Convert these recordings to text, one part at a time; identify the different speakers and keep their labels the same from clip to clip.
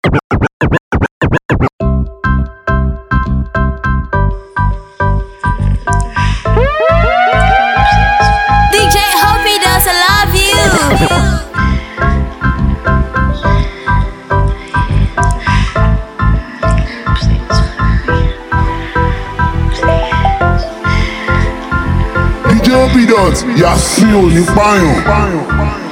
Speaker 1: DJ Hoppy does I love you.
Speaker 2: DJ Hoppy does, Yasin ò ní pààyàn.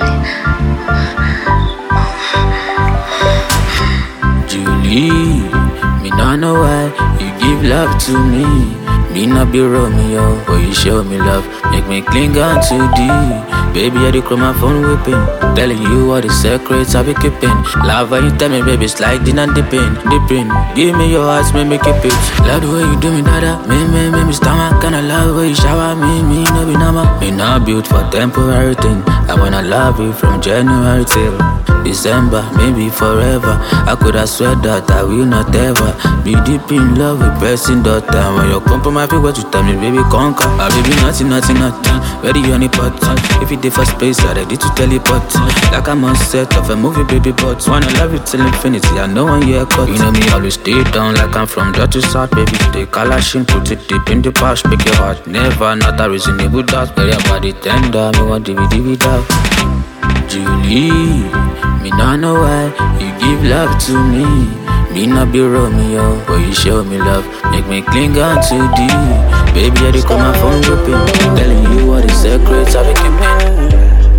Speaker 3: Julie, me not know why you give love to me. Me not be Romeo, but you show me love, make me cling on too deep. Baby, I do call my phone whipping, telling you all the secrets I be keeping. Love when you tell me, baby, sliding and dipping. Give me your heart, make me keep it. Love the way you do me, dada. Me stomach, kinda love the way you shower me no be normal. Me not built for temporary thing. I wanna love you from January till December, maybe forever. I could have swear that I will not ever be deep in love with person daughter. When you come for my feet, what you tell me, baby, conquer. My baby, nothing. Ready on the pot. If you did for space, I ready to teleport. Like I'm on set of a movie, baby, but wanna love you till infinity. I know one year cut. You know me, always stay down like I'm from Dutch to South, baby. Take Kalashin, put it deep in the pouch, make your heart never not a reasonable doubt. Very body tender, me want DVD without. Julie, me not know why you give love to me. Me not be Romeo, but you show me love, make me cling on too deep. Baby, I do call my phone whipping, telling you all the secrets I be keeping.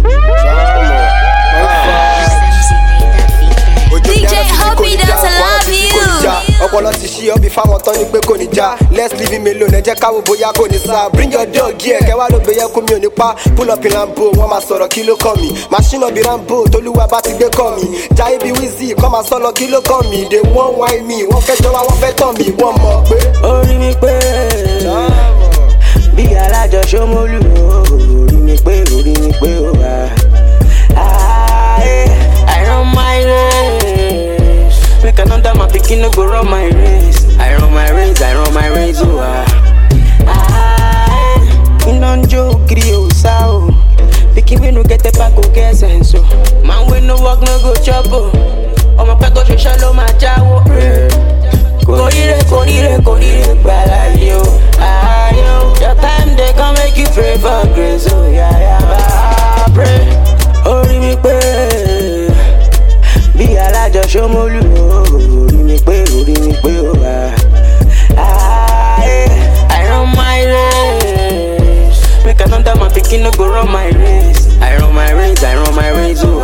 Speaker 1: DJ Hoppy does I love you.
Speaker 4: Ọpọlọ ti ṣí ọbí fáwọn tán ní pé kò ní já. Let's leave him alone, ẹ jẹ́ káwọ́ bóyá kò ní sá. Bring your dog here, kẹwàá ló gbé yẹ kó mi ò ní pa. Pull up in Lambo, wọ́n máa sọ̀rọ̀ kí ló kàn mí. Machine ọbí Rambo, tolúwa bá ti gbé kàn mí. Jaiye bí Wizzy, kọ́ máa sọ̀rọ̀ kí ló kàn mí. They wọ́n wáìn mí, wọ́n fẹ́ jọba, wọ́n fẹ́ tàn mí. Wọ́n mọ̀ pé
Speaker 5: orí mi pé bí alájọ Ṣómólú. Orí mi pé ó wà. I run my race. Make another man pikin no go run my race. I run my race, oh you don't joke, grill, so pikin we no get the back, go get sense, so man we no work, no go chop, oh my pet go shallow, my jaw, Korire, bala yo, your time they come make you pray for grace, oh yeah, pray, ori mi pe. Bí alájọ Ṣómólú, orí mi pé ó wà. I run my race. Make another man pikin no go run my race. I run my race, oh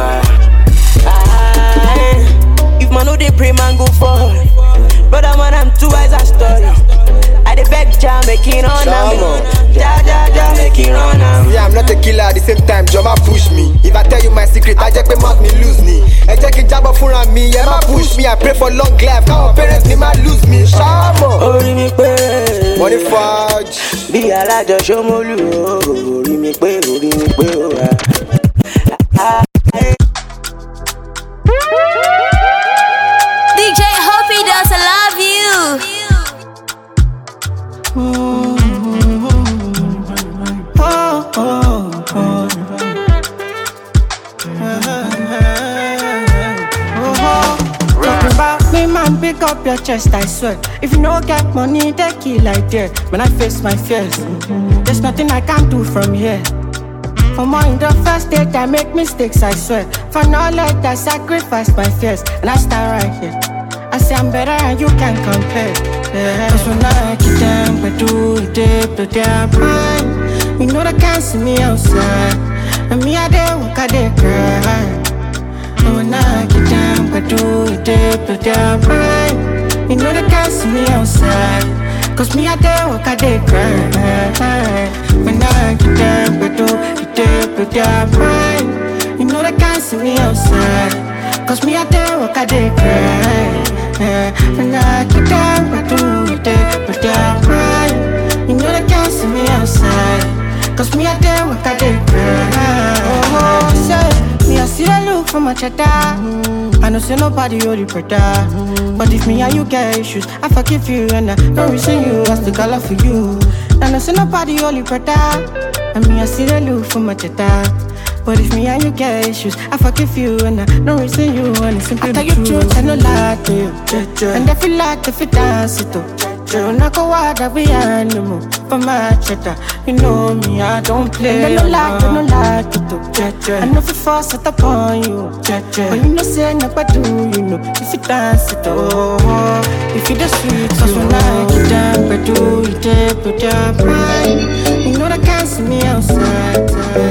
Speaker 5: if man no dey pray, man go fall. Brother man, I'm too wise and story. I dey beg Jah make it run am. Jah make it run am.
Speaker 4: yeah, I'm not a killer at the same time, Joma push me. If I tell you my secret, I just pay mouth me lose me. I just keep jabber fúnra mi, yeah, ma push me. I pray for long life, káwọn parents ni ma lose me. Ṣáàmọ̀.
Speaker 5: Orí mi pé.
Speaker 4: Money fudge.
Speaker 5: Bí alájọ Ṣómólú, orí mi pé ó wà.
Speaker 1: DJ Hoppy does I love you.
Speaker 6: Talking about me, man, pick up your chest, I swear. If you no get money, they kill like that. When I face my fears, there's nothing I can do from here. For more in the first date, I make mistakes, I swear. For knowledge, I sacrifice my fears, and I stand right here. I say I'm better and you can't compare. Yeah. Cause when I get them, but do it, but they're mine. You know they can't see me outside. And me, I dare walk, I dare cry. And when I get them, but do it, but they're mine. You know they can't see me outside. Cause me, I dare walk, I dare cry. When I get them, but do it, but they're mine. You know they can't see me outside. Cause me, I dare walk, I dare cry. When I get down, I do it, but they're mine. You know they can't see me outside. Cause me, I dare walk, I dare cry. Oh, say, me, I see the look from my cheddar. I know say nobody hold you better. But if me and you get issues, I forgive you and I don't reason you. I still got love for you. I know say nobody hold you better. And me, I see the look from my cheddar. But if me and you get issues, I forgive you and I no reason you and it's simply the truth. I tell you truth, I no lie to you. And if you like, if you dance it up. When I go out, I be animal for my cheddar. You know me, I don't play. And I no like it too. I know if you force it upon you. But you know say nobody do, you know. If you dance it up, if you the sweet, cause when I get down, but do you dip, but you're right. You know they can't see me outside.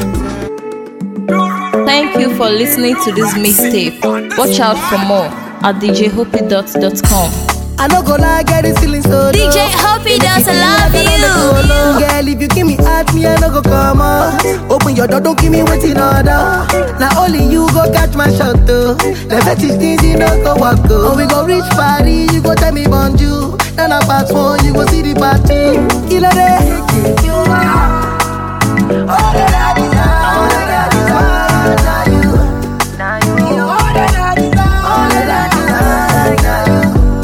Speaker 1: Thank you for listening to this mixtape. Watch out for more at djhoppy.com.
Speaker 7: I no go lie, get this feeling so low.
Speaker 1: DJ Hoppy does love you.
Speaker 7: Girl, if you give me at me, I no go come up. Open your door, don't give me waiting order. Now only you go catch my shot though. The fetish things you no go walk go. Oh, we go reach party, you go tell me bonjour. Then I pass one, you go see the party. Killer day, you are all that I desire, all that I desire. Now you, all that I desire, all that I desire. Now you.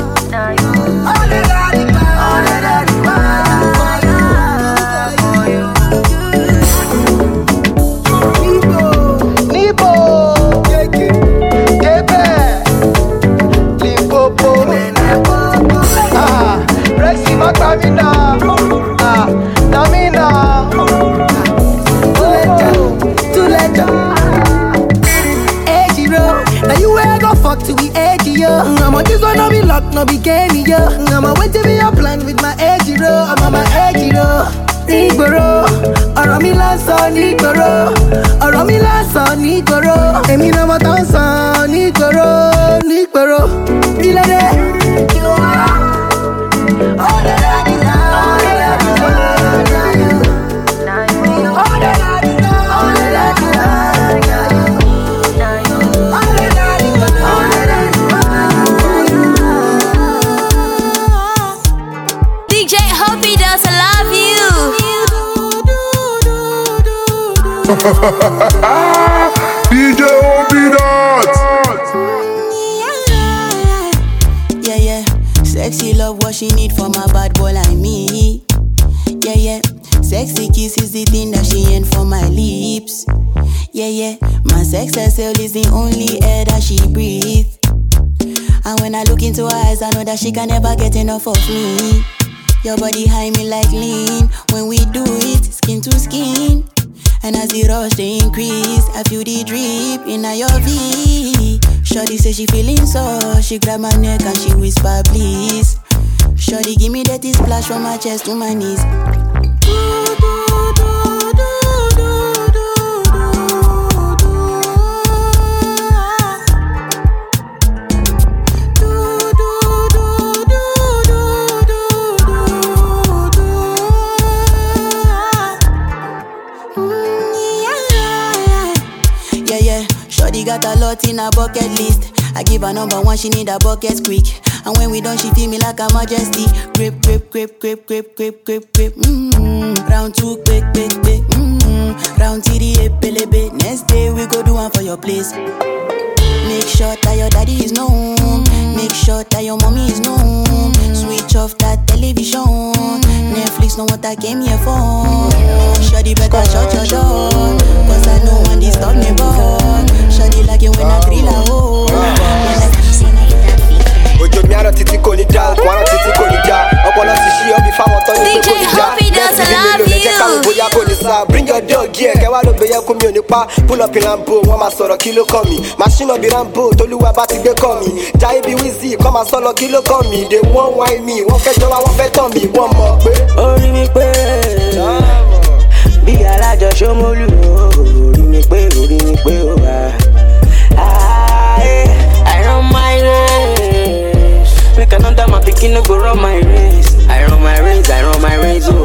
Speaker 7: No be game, yo. I'ma wait to be a plan with my edgy row. I'm on my edgy row. Nigboro, ọ̀rọ̀ mi lásán nígboro. ọ̀rọ̀ mi lásán nígboro. Èmi náà mo tán sàn nígboro, nígboro. Bílẹ̀dẹ̀. All that I desire, all that I desire. All that I desire, all that I desire.
Speaker 1: DJ Hoppy does love you.
Speaker 2: DJ Hoppy does.
Speaker 5: Yeah, yeah. Sexy love, what she need from a bad boy like me. Yeah, yeah. Sexy kiss is the thing that she ain't for my lips. Yeah, yeah. My sex herself is the only air that she breathes. And when I look into her eyes, I know that she can never get enough of me. Your body high me like lean. When we do it, skin to skin. And as the rush they increase, I feel the drip in your V. Shorty say she feeling so. She grab my neck and she whisper please. Shorty give me that splash from my chest to my knees. Got a lot in her bucket list. I give her number one, she need a bucket quick. And when we done, she feel me like a majesty. Grip, grip, grip, grip, grip, grip, grip, grip. Round two, quick, quick, quick. Round three, pelebe. Next day we go do one for your place. Make sure that your daddy is known. Make sure that your mommy is known. Switch off that television. Netflix know what I came here for. Shawty better shut your door, cause I know one disturb me boy. Shawty like it when I drill a hole.
Speaker 4: Ojo mi àrọ̀ títí kò ní dá, okùn àrọ̀ títí kò ní já. Ọpọlọ ti ṣí ọbí fáwọn tán ní pé kò ní já. Lẹ́sìn bí mi lò lẹ́jẹ̀ káwọn bóyá kò ní sá. Bring your dog here, kẹwàá ló gbé yẹ kó mi ò ní pa. Pull up in Lambo, wọ́n máa sọ̀rọ̀ kí ló kàn mí. Màṣínà bí Rambo, tolúwa bá ti gbé kàn mí. Jaiye bí Wizzy, kọ́ máa sọ̀rọ̀ kí ló kàn mí. They wọ́n wáyé mi, wọ́n fẹ́ jọ wá, wọ́n fẹ́ tàn mí. Wọ́n mọ̀ pé.
Speaker 5: Orí mi pé bí alájọ Ṣómólú. Orí mi pé ó wà. I run my race. Make another my pikin no go run my race. I run my race, oh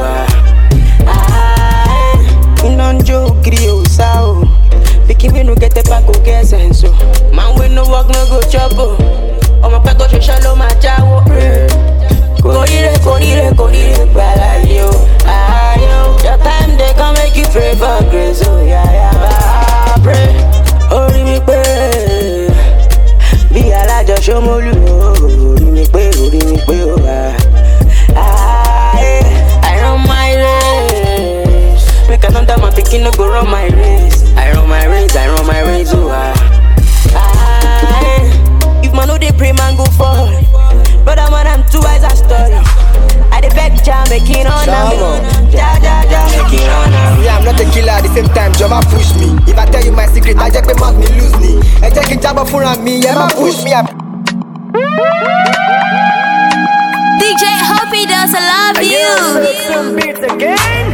Speaker 5: don't joke, grill, sao. Pikin we no get a pack, go get sense. Man we no work, no go chop. Oh my pet go shallow, my jaw. Corire, bala yo. Your time they come make you pray for grace. Oh yeah, pray. Ori mi pe. Bí alájọ Ṣómólú, orí mi pé ó wà. I run my race. Make another my pikin no go run my race. I run my race. supreme and go for. But I'm too wise and story. I dey beg Jah making on me. Jah making on me.
Speaker 4: Yeah, I'm not a killer at the same time, Java push me. If I tell you my secret, I just make me lose me. I just keep Java for me, yeah, man push me up.
Speaker 1: DJ Hoppy does I love you.
Speaker 5: Some beats again.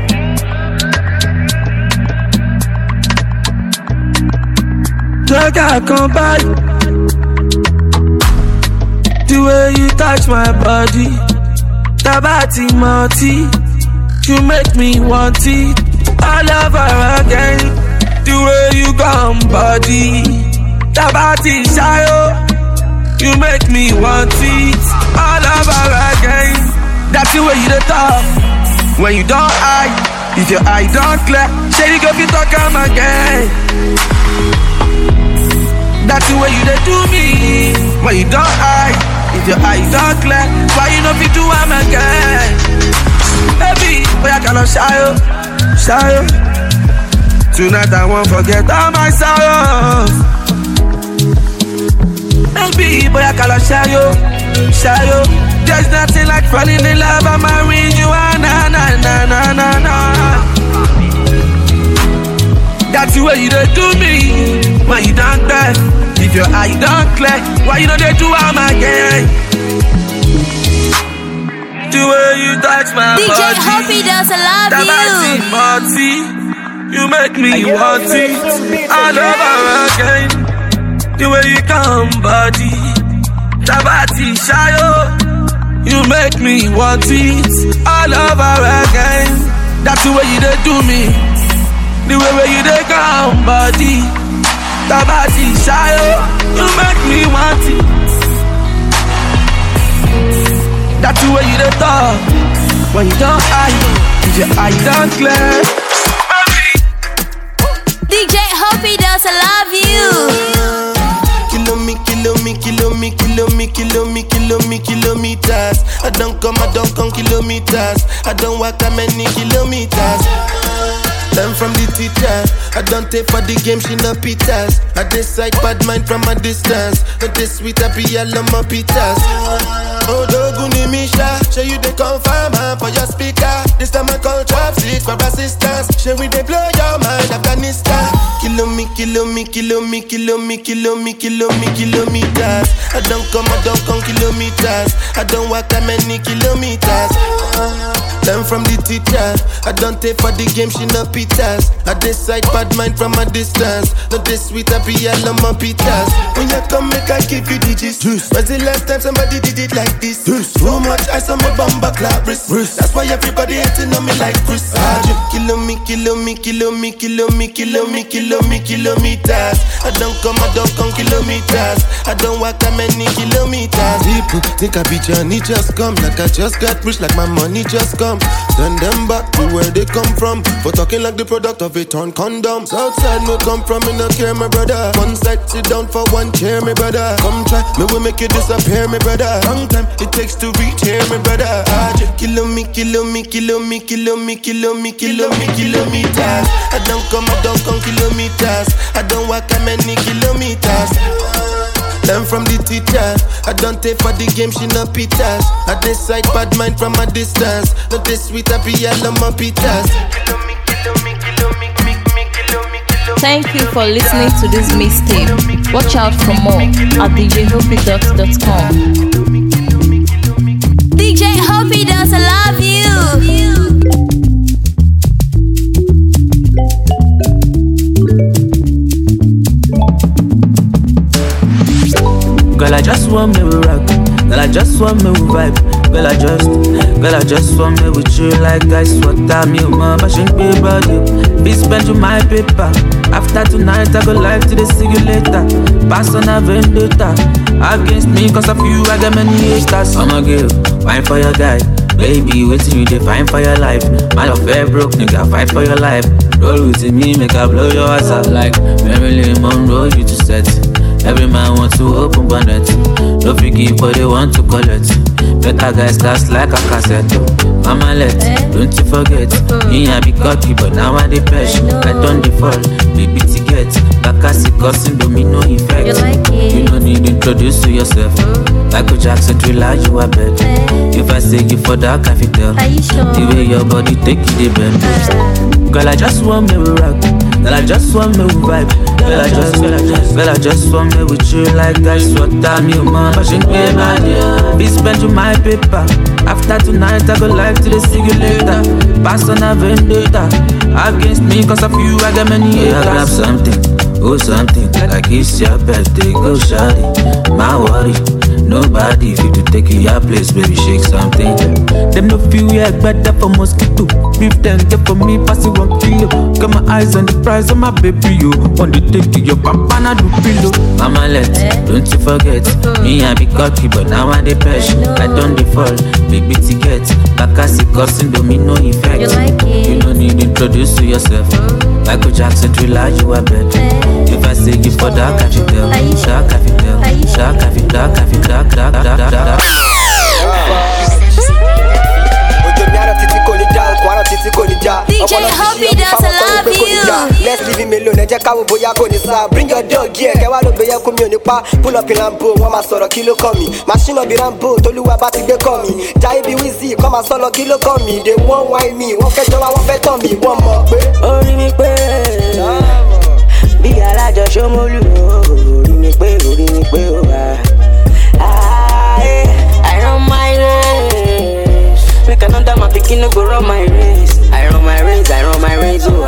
Speaker 8: Like I come back. The way you touch my body, Tabati Marty, you make me want it all over again. The way you come body, Tabati Shayo, you make me want it all over again. That's the way you the talk, when you don't eye, if your eye don't clear, say you go be talk come again. That's the way you dey do me, when you don't eye, if your eye don't clear, why you no fit do am again? Baby, boy I cannot shy you. Tonight I won't forget all my sorrows. Baby, boy I cannot shy you. There's nothing like falling in love and marrying you, na. That's the way you dey do me, when you don't clear. If your eye don't clear, why you know they do am again? The way you touch my
Speaker 1: DJ
Speaker 8: body,
Speaker 1: Hoppy does I love you.
Speaker 8: Tabati, you make me want it all over again. The way you come body, Tabati Shayo, you make me want it all over again. That's the way you dey do me, the way you dey come body, Tabati Shayo, you make me want it. That's the way you dey talk, when you don't eye, if your eye don't clear.
Speaker 1: DJ Hoppy does I love you.
Speaker 9: Kilometers. I don't come kilometers. I don't walk that many kilometers. Learn from the teacher. I don't take for the game, she no pitas. I decide bad mind from a distance. But this sweet happy yellow my pitas. Oh, Doguni Misha, show you the confirm for your speaker. This time I call traffic for assistance. Show we they blow your mind, Afghanistan. Kilometers. I don't come kilometers. I don't walk that many kilometers. Learn from the teacher. I don't take for the game, she no pitas. I decide bad mind from a distance. Not this sweet happy yellow my pitas. When you come make I give you digits. When's the last time somebody did it like this? Too much ice on my bumper clap wrist. That's why everybody hating on me like Chris. Kilometers. I don't come kilometers. I don't walk that many kilometers. People think I be Johnny just come. Like I just got rich, like my money just come. Send them back to where they come from. For talking like the product of a torn condom. Southside no come from, me no care, my brother. One side sit down for one chair, my brother. Come try, me will make you disappear, my brother. Long time it takes to reach here, my brother. Kilometers. I don't come kilometers. I don't walk that many kilometers. Learn from the teacher. I don't take for the game, she no pitas. I decide bad mind from a distance. Not this sweet happy yellow my pitas.
Speaker 1: Thank you for listening to this mixtape. Watch out for more at djhoppy.com. DJ Hoppy does I love you.
Speaker 3: Girl, I just want me to rock. Girl, I just want me to vibe. Girl, I just want me with you like ice water. Me, mama, shouldn't be about you. Be spend you my paper. After tonight, I go live to the see you later. Pass on a vendetta. Against me, cause of you, I got many haters. I'm a girl, fine for your guy. Baby, waiting you define for your life. My love very broke, nigga, fight for your life. Roll with me, make I blow your ass out like Marilyn Monroe, you to set. Every man wants to open bonnet. No forgive, but they want to collect. Better guys last like a cassette. Mama let, don't you forget. Me I be cocky, but now I dey fresh. I don't default, baby to get back Kakasi causing domino effect.
Speaker 1: You like it?
Speaker 3: You don't need to introduce to yourself. Michael Jackson thriller, you are bed. If I say you for that, I can tell.
Speaker 1: Are you sure?
Speaker 3: The way your body take it, the bend. Girl, I just want me with rock. Girl, I just want me with vibe. Girl, I just want me with you like that's what I'm you, man. Pushing me, man. Be spend you my paper. After tonight, I go live to the see you later. Pass on a vendetta against me, cause of you, I got many haters. Yeah, grab something, oh something, like it's your birthday, go shawty. My worry, nobody if you to take it your place, baby, shake something. Them no feel yeah, better for mosquito. Beef them, get for me, pass it 1 kilo. Got my eyes on the price of my baby, you. Want to take it, your papa na do pillow. Mama let, don't you forget, me I be cocky, but now I dey pesh. I don't default, baby ticket. Kakasi causing domino effect.
Speaker 1: You like it?
Speaker 3: You don't need to introduce to yourself. Michael Jackson thriller, you are bed. If I say you for that, I can tell. That I can tell. That I can tell. That.
Speaker 1: DJ Hoppy does love you.
Speaker 4: Let's leave him alone. Ẹ jẹ́ ká wo bóyá kò ní sá. Bring your dog here. Kẹ́ wá ló bẹ̀yẹ kú mi ò ní pa. Pull up in Lambo, wọ́n máa sọ̀rọ̀ kí ló kàn mí. Machine up in Rambo, tolúwa bá ti gbé kàn mí. Jaiye bí Wizzy, kọ́ máa sọ̀rọ̀ kí ló kàn mí. They won't whine me, wọ́n fẹ́ jọ wá, wọ́n fẹ́ tàn mí. Wọ́n mọ̀ pé.
Speaker 5: Orí mi pé bí alájọ Ṣómólú. Orí mi pé ó wà. I run my race. Make another man pikin no go run my race. I run my race, oh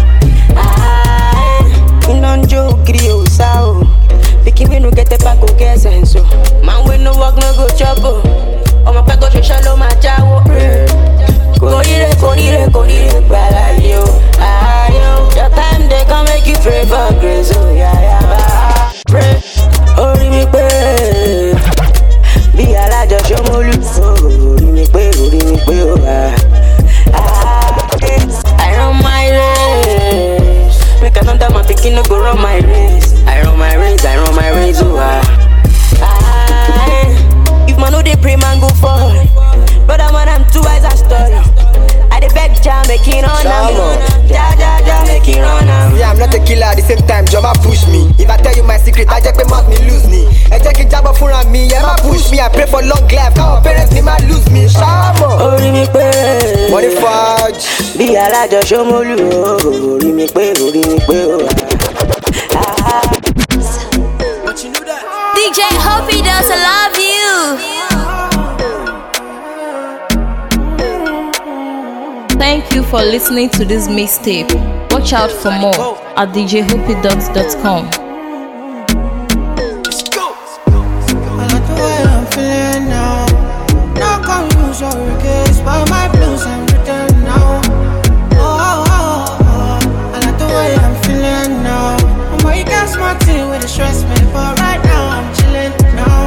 Speaker 5: you don't joke, you sao. Pikin we no get a pack of get sense, so man we no work no go chop. Oh my pego she shallow my jawo. Korire, bala yo. Your time they can make you pray for grace, oh yeah. Pray, ori mi pe. Bí alájọ Ṣómólú. Orí mi pé ó wà. I run my race. Make another man pikin no go run my race. I run my race, oh if man no dey pray, man go fall. Brother man, I'm too wise a story. I dey beg Jah make it run am. Jah make it run am.
Speaker 4: Yeah, I'm not a killer at the same time, Joma push me. If I tell you my secret, I just mouth me lose me. I just can jab fúnra mi, yeah, ma push me. I pray for long life, our parents me ma lose me. Shamo.
Speaker 5: Orí mi pé.
Speaker 4: Money fudge.
Speaker 5: Bí alájọ Ṣómólú. Orí mi pé ó wà.
Speaker 1: DJ Hoppy does love you. Thank you for listening to this mixtape. Watch out for more at djhoppy.com.
Speaker 6: I like the way I'm feeling now. No confuse your regrets, but my blues I'm written now. I like the way I'm feeling now. But you got smart thing with the stress me, but right now I'm chilling now.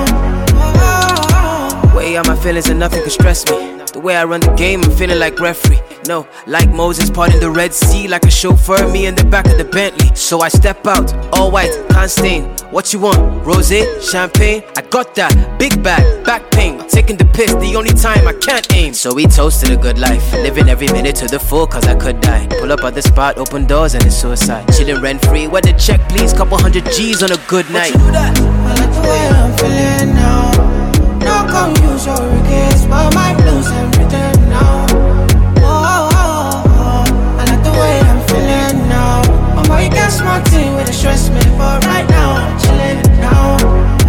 Speaker 10: Way out my feelings and nothing can stress me. The way I run the game, I'm feeling like referee. No, like Moses parting the Red Sea, like a chauffeur, me in the back of the Bentley. So I step out, all white, can't stain. What you want? Rosé, champagne? I got that. Big bag, back pain. Taking the piss, the only time I can't aim. So we toasted a good life, living every minute to the full, cause I could die. Pull up at the spot, open doors, and it's suicide. Chilling rent free, where the check, please? Couple hundred G's on a good night.
Speaker 6: I like the way I'm feeling now. No confuse your regrets, but my blues I'm written now. I like the way I'm feeling now. But you got smart thing with the stress me, but right now I'm chilling now.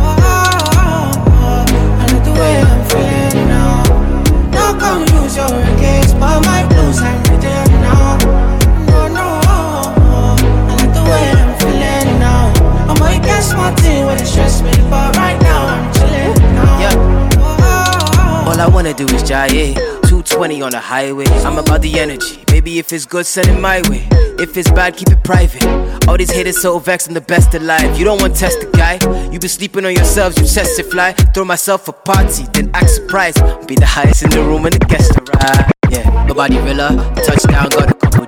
Speaker 6: I like the way I'm feeling now. No confuse your regrets, but my blues I'm written now. No. I like the way I'm feeling now. But you got smart thing with the stress me, but right now I'm chilling now.
Speaker 10: Yeah. All I wanna do is Jaiye. 220 on the highway. I'm about the energy. Baby, if it's good, send it my way. If it's bad, keep it private. All these haters so vexed, I'm the best alive. You don't want to test the guy. You be sleeping on yourselves, you test it fly. Throw myself a party, then act surprised. Be the highest in the room and the guest arrive. Yeah, nobody villa. Touchdown, got a couple.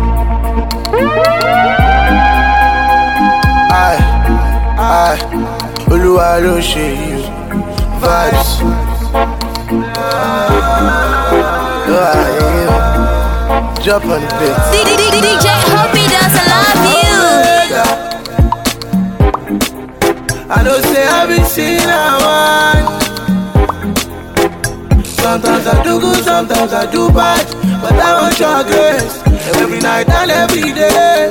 Speaker 9: I, Oluwa ló ṣe yìí. Vibes. Jump on the beat.
Speaker 1: DJ Hoppy does love you.
Speaker 8: I don't say everything I want. Sometimes I do good, sometimes I do bad, but I want your grace every night and every day.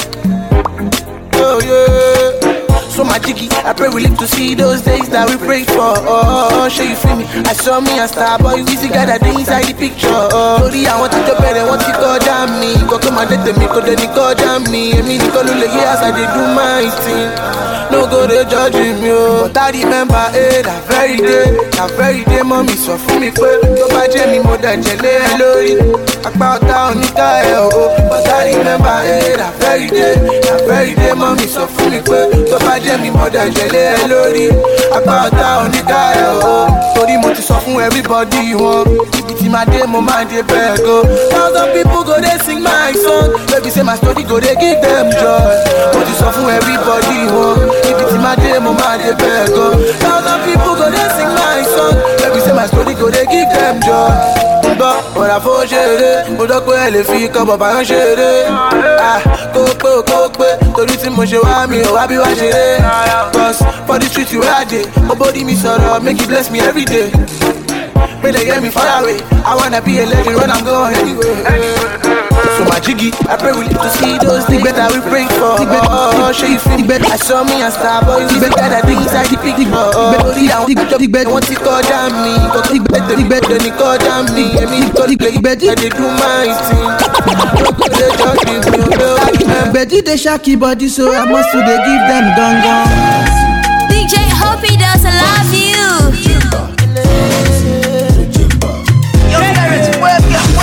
Speaker 8: Oh yeah. So my jiggy, I pray we live to see those days that we prayed for. Oh, show you feel me. I saw me a star boy, we see God that day inside the picture. Sorry, I want to go better, want to go down me. Go come and let me, go then go down me. I mean, go to the years I did do my thing. No go they judging me, but I remember that very day, mommy so for me, go buy Jamie more than jelly, hello. About down the guy, but I remember that very day, mommy so for me, go buy Jamie more than jelly, hello. About down the guy, story mo ti sọ fún everybody wọn. Ibi tí ma dé mo máa dé bẹ́ẹ̀ go. Thousand people go they sing my song, baby say my story go they give them joy. Mo ti sọ fún everybody wọn. Ibi tí ma dé mo máa dé bẹ́ẹ̀ go. Thousand people go they sing my song, baby say my story go they give them joy. Gbọ́ ọ̀rà fún ṣeré, mo dọ́ pé ẹ lè fi ikọ̀ bàbá yán ṣeré. Kó pé, torí tí mo ṣe wá mi ò wá bí wá ṣeré. Cause for the street you where I dey, nobody me sọ̀rọ̀, make you bless me every day. May they hear me far away, I wanna be a legend when I'm going anywhere. So my jiggy, I pray we live to see those things better we pray for. Oh, show you feel better. I saw me a star boy, you better that thing inside the picture. Oh, I want to call down me, then you call down me. I mean, they do my thing.
Speaker 7: Betty they shaky body, so I must to they give them gong.
Speaker 11: DJ Hoppy does love you.
Speaker 8: Your parents work.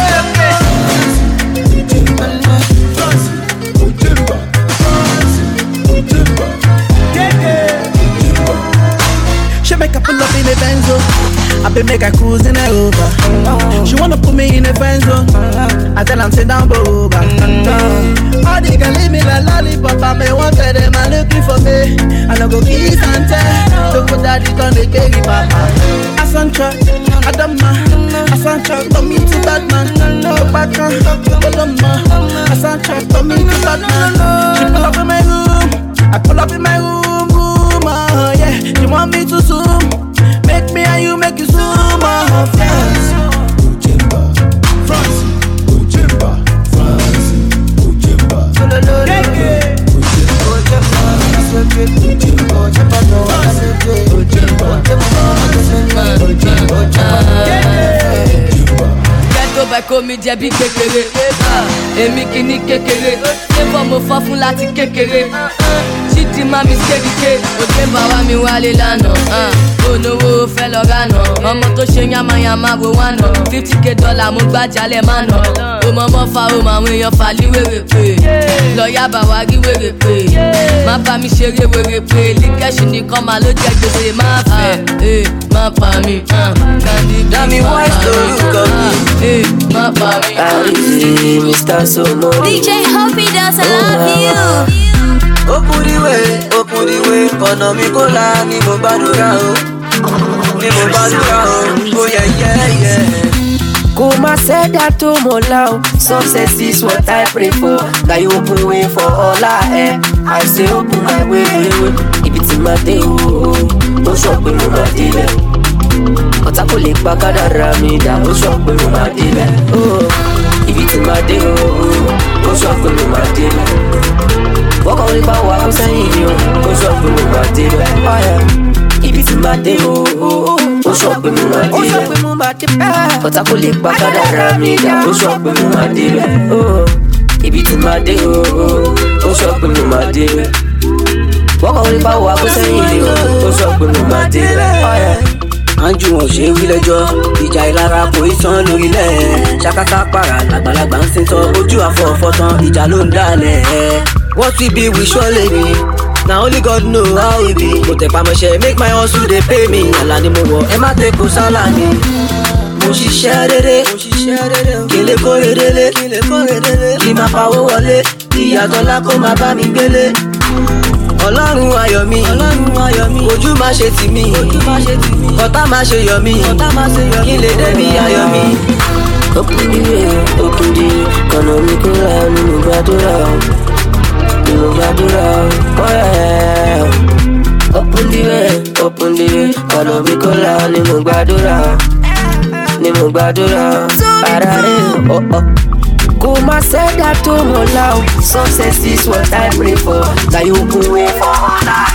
Speaker 7: She make a pull up in the Benzo, I been make her cruise in her Uber. She wanna put me in a friend zone, I tell her sit down boba. All they can leave me like lollipop, I may want them and looking for me. I no go kiss and tell, so put that it on the carry papa. I son truck, I don't mind. I son truck, don't mean to bad man. No bad man, I son truck, don't mean to bad man. She pull up in my room, I pull up in my room. Yeah, you want me to zoom? Make me and you make you zoom. France,
Speaker 12: Ghetto by comédien bí kékeré. Èmi kì ní kékeré. Ṣé bọ́ mo fọ́ fún láti kékeré? Chidi mami skerike, òkè bàbá mi wálé lánàá. Olówó fẹ́ lọ ránà, ọmọ tó ṣe yamayama wo wánà. $50K mo gbájalẹ̀ mánà. O mọ mọ́ fa o mọ àwọn èèyàn falí wèrè pé. Lọ́ọ̀yà bàwá rí wèrè pé. Má bá mi ṣeré wèrè pé. Líkẹ́ṣù nìkan máa ló jẹ gbèsè má fẹ́. Má pa mi,
Speaker 5: Dami wise to look at me.
Speaker 12: Má pa mi.
Speaker 5: Alizi, Mr. Somo.
Speaker 11: DJ Hoppy does love you.
Speaker 5: Open the way, ọ̀nà mi kò la ni mo gbàdúrà o. Oh yeah. Kuma said that to Mola, success is what I pray for. That you open way for all I have. I say open my way. If it's in my day, oh, sọ pé mo máa délẹ̀. Ọ̀tá kò lè pa kádàrá mi dà, ó sọ pé mo máa délẹ̀. If it's in my day, ó sọ pé mo máa délẹ̀. Wọ́kọ̀ orí bá wà kó sẹ́yìn ni ó sọ pé mo máa délẹ̀. Ibi tí máa dé ó sọ pé mo máa délẹ̀. Ọ̀tá kò lè pa kádàrá mi dà, ó sọ pé mo máa délẹ̀. Ibi tí máa dé ó sọ pé mo máa délẹ̀. Wọ́kọ̀ orí bá wà kó sẹ́yìn ni ó sọ pé mo máa délẹ̀. Anjú wọn ṣe wí lẹ́jọ́, ìjà ìlara kò í tán lórílẹ̀. Ṣàkátà para làgbàlagbà ń sin tán, ojú àfọ̀fọ̀ tán, ìjà ló ń dálẹ̀. What we be, we surely be. Now only God know how we be. Mo tẹ̀ pamọ́ṣẹ́, make my hustle dey pay me. Àlá ni mo wọ̀, ẹ má tẹ kó sálà ni. Mo ṣiṣẹ́ rere, kélé kó redele. Kí máa pawó wọlé, ìyàtọ̀lá kó máa bá mi gbélé. Ọlọ́run ayọ̀ mi, ojú má ṣe tì mí. Ọ̀tá má ṣe yọ̀ mí, kí lè débi ayọ̀ mi. Òkùndí, kọ̀nà mi kó ra nínú gbàdúrà. Open the way, kọ́nà mi kò là ni mo gbàdúrà, Arare, Kuma said that to me loud. Success is what I pray for. That you open way for other.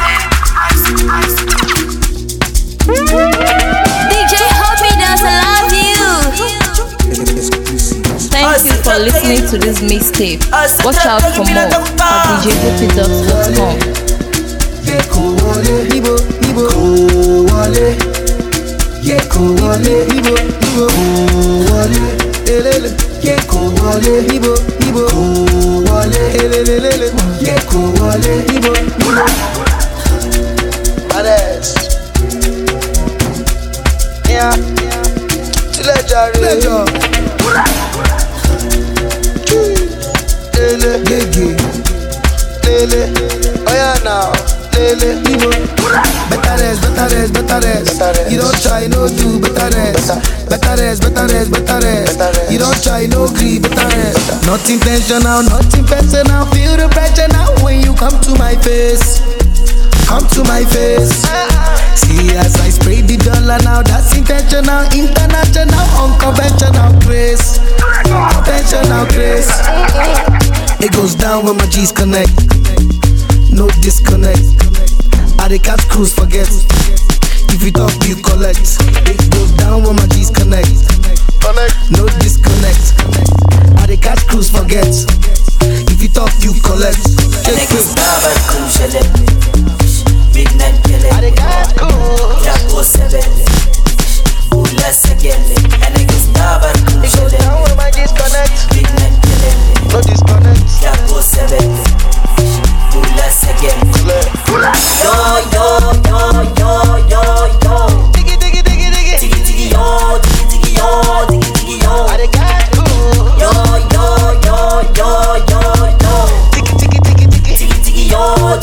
Speaker 11: DJ Hoppy does love you.
Speaker 1: Thank you for listening to this mixtape. Watch out for more at djhoppy.com.
Speaker 13: Yeah, oh yeah now. Better rest. You don't try, no do better rest. You don't try, no grieve, better rest. Not intentional, nothing personal. Feel the pressure now when you come to my face. See as I spray the dollar now, that's intentional, international, unconventional grace. Conventional grace. It goes down when my G's connect. No disconnect. I dey catch cruise, forget. If you talk, you collect. It goes down when my G's connect. No disconnect. I dey catch cruise, forget. If you talk, you collect. Check it.
Speaker 5: Big night killing. I dey catch cruise. Jago 7. Let's again. And niggas never cruise. It goes down when my G's connect. Big night killing. No disconnect. Jago 7. Let's again. Yo. Diggy, yo. I dey catch cruise. Yo. Diggy, yo.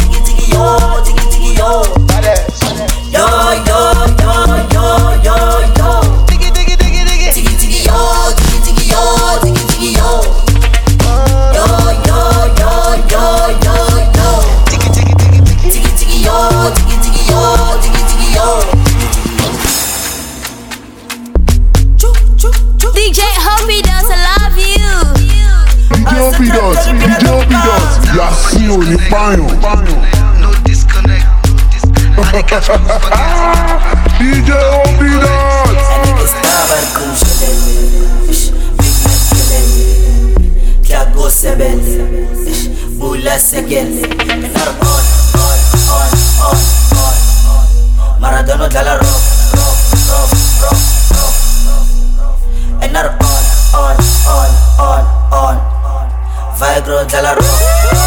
Speaker 11: DJ Hoppy does love you.
Speaker 2: DJ Hoppy does. Y'a si on y payon.
Speaker 13: No disconnect.
Speaker 2: DJ Hoppy does.
Speaker 5: Jago 7. Let's again. On. Maradona dalla rock. And not on. Vigro dalla rock.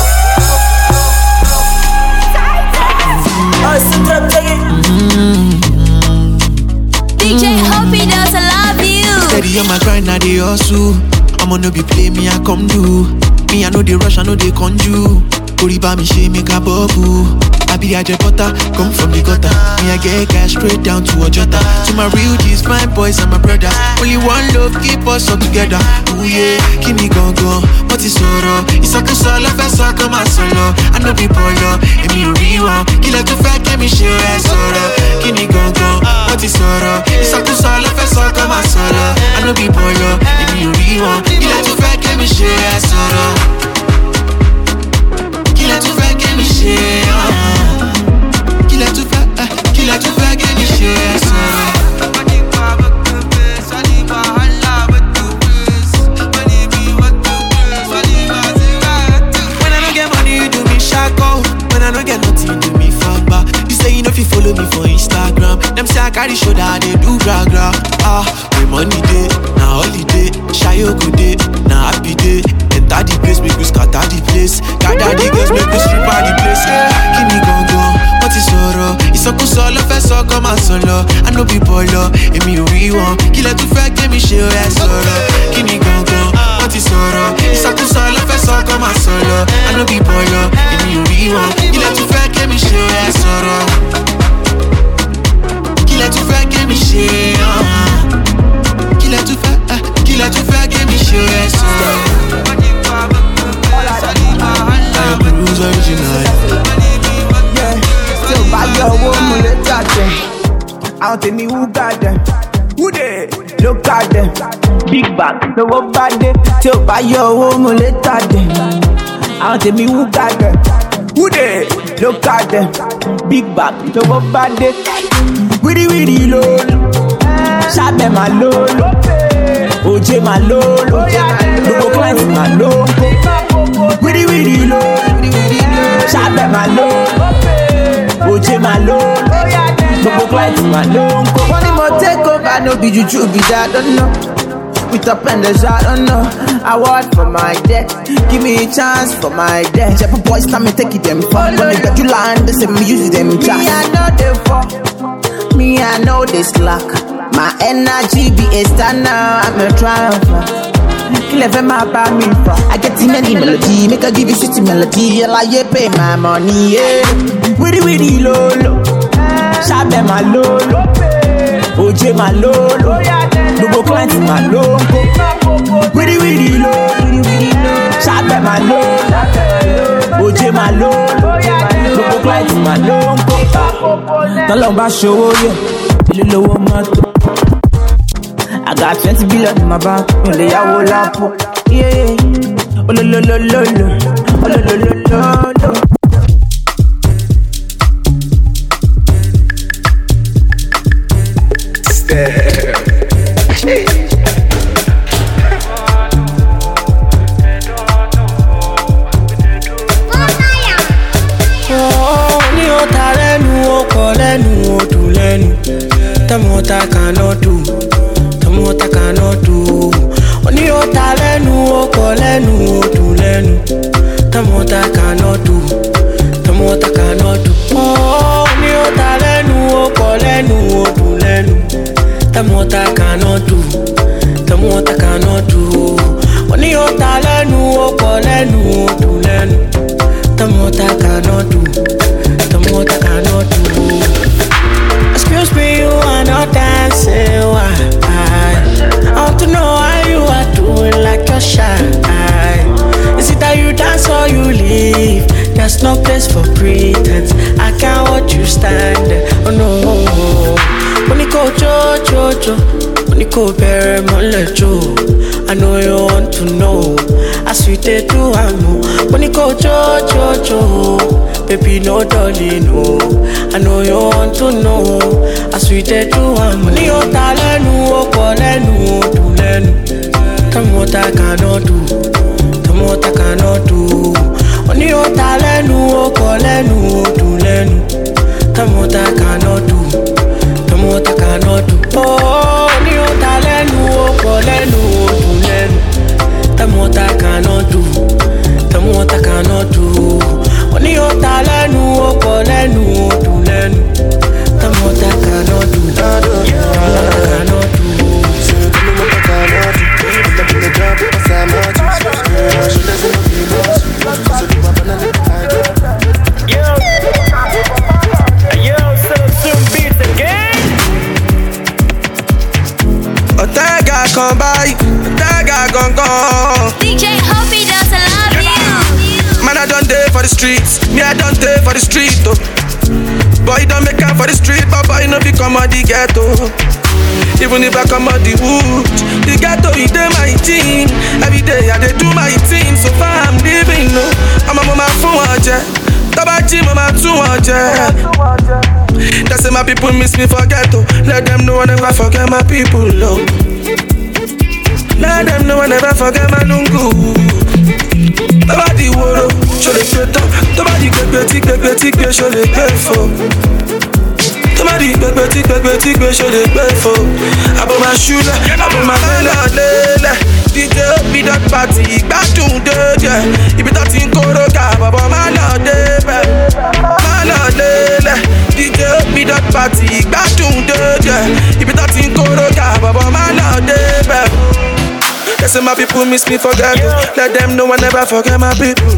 Speaker 11: DJ Hoppy does love you.
Speaker 8: Steady on my grind, now they hustle. I'ma no be play, me I come do. Me I know they rush, I know they conjure. Kuriba me she make a bubble. I be a butter, come from the gutter. Me I get cash straight down to Ojota. To my real G's, my boys and my brothers. Only one love keep us all together. Ooh yeah, kini gongo, what is sorrow? It's a kusala fesa come a solo. I know be polo, and me rewa. Kila tu fat get me share solo. Kini gongo, what is sorrow? It's a kusala fesa come a solo. I know be polo, and me rewa. Kila tu fat get me share solo. Kila tu fat get me share. Kila tu fat get me share solo. When I don't get nothing, do me fuck back. You say you know if you follow me for Instagram. Them say I carry show that they do gra. My money day, now holiday. Shy good day, now happy day. Enter the place, make we scatter the place. Gather the girls, make we strip out the place. Kini gongo, what is sorrow? It's a kusolo, first come and solo. I know people love, and me rewan. Kila tu fake, get me share solo. Kini gongo, what is sorrow? It's a kusolo, first come and solo. I know people love, and me rewan. Kila tu fake, get me share solo. Kila tu fake, get me share. Kila tu fake, get me share solo.
Speaker 13: Still bad girl,
Speaker 14: Out in me, who got them? Who they? Look at them. Big bag, no one bad day. Till by your home, later them. Out in me, who got them? Who they? Look at them. Big bag, no one bad day. Willy low. Shabe my low. OJ my low. Logo clients my low. Willy low. Shabe my low. OJ my low. Logo clients my low. Money more take over, no be juju be that, don't know. With up and the shot, don't know. Award for my debt. Give me a chance for my debt. Jeff boys, time me take it them far. When they get you land, they say me use them just. Me I know they fall. Me I know they slack. My energy be a star now. I'm a triumpher. Clever my by me for. I get too many melody. Make I give you 60 melody. Yeah, like you pay my money. Yeah. Willy low. Shabe my low. OJ my low. Logo clients my low. Willy low. Shabe my low. OJ my low. Logo clients my low. Tell them show you. You low matter. I got 20 billion in my bank. You lay a whole up. Yeah. Oh lo.
Speaker 15: Tell me what I cannot do. Tell me what I cannot do. Only your talent, no colenu, to lenu. Tell me what I cannot do. Tell me what I cannot do. Oh, only your talent, no colenu, to lenu. Tell me what I cannot do. Tell me what I cannot do. Only your talent, no colenu, to lenu. Tell me what I cannot do. Tell me what I cannot do. Excuse me, you are not dancing. Why? I want to know how you are doing like you're shy. Is it that you dance or you leave? There's no place for pretense. I can't watch you stand there. Oh no. When you go jo, when you go bury my lejo. I know you want to know. I sweet it to amo. When you go jo. Baby, no darling, no. I know you want to know. I sweet it to am. Money your talent, no, colenu, to lenu. Tell me what I cannot do. Tell me what I cannot do. Money your talent, no, colenu, to lenu. Tell me what I cannot do. Tell me what I cannot do. Oh, money your talent, no, colenu, to lenu. Tell me what I cannot do. Tell me what I cannot do. Only your talent, no colenu, to lenu. Tell me what I cannot do. What I cannot do.
Speaker 9: So tell me what I cannot do. I'm in the job, because I'm not you. She doesn't know me much. So do my banana,
Speaker 15: Yo, so soon beats again.
Speaker 8: Otega come by, Otega gon' go.
Speaker 11: DJ Hoppy does love you.
Speaker 8: Man, I done day for the streets. Me, I done day for the street, oh. Boy, don't make up for the street, but boy, no be come out the ghetto. Even if I come out the wood, the ghetto, it dey my thing. Every day, I dey do my thing. So far, I'm living, no. I'm a mama for one jet. Tabachi, mama, 200. They say my people miss me for ghetto. Let them know I never forget my people, oh. Let them know I never forget my lungu. Tabadi woro, show le peto. Tabadi gbegbe, show le pefo. Tabadi gbegbe, show le pefo. Abo ma shula, abo ma mela lele. DJ be that party, gbadun deje. Ibi ta ti nkoro ka, baba ma la debe. Ma la lele. DJ be that party, gbadun deje. Ibi ta ti nkoro ka, baba ma la debe. They say my people miss me for ghetto. Let them know I never forget my people.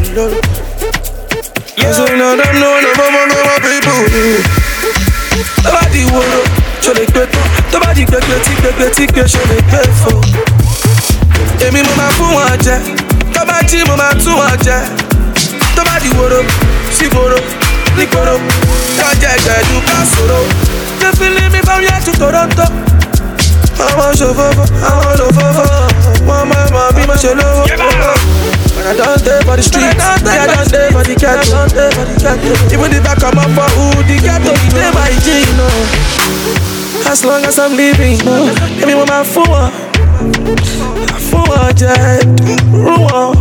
Speaker 8: So let them know I never forget my people. Nobody woro, show le peto. Nobody gbegbe, show le pefo. Emi mo ma fún wọn jẹ, Tabachi mo ma tún wọn jẹ. Nobody woro, si woro, Nikoro, Kaja Gadu Kasoro. You feeling me from here to Toronto? I want to go, Mama, be my shallow. When I don't stay for the streets, I don't stay for the ghetto. Even if I come up for who the ghetto, stay my G, no. As long as I'm living, give me my phone. Phone, Jet, Ruan.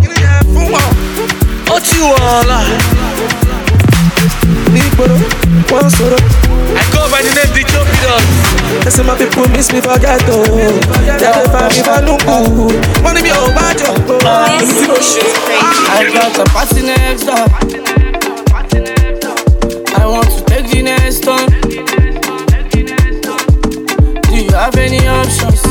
Speaker 8: What you want? One sort of. I go by the name DJ Hope. Listen, my people miss me for ghetto. They find me for Nuku. Money be over bad job.
Speaker 16: I got a party next door. I want to take the next one. Do you have any options?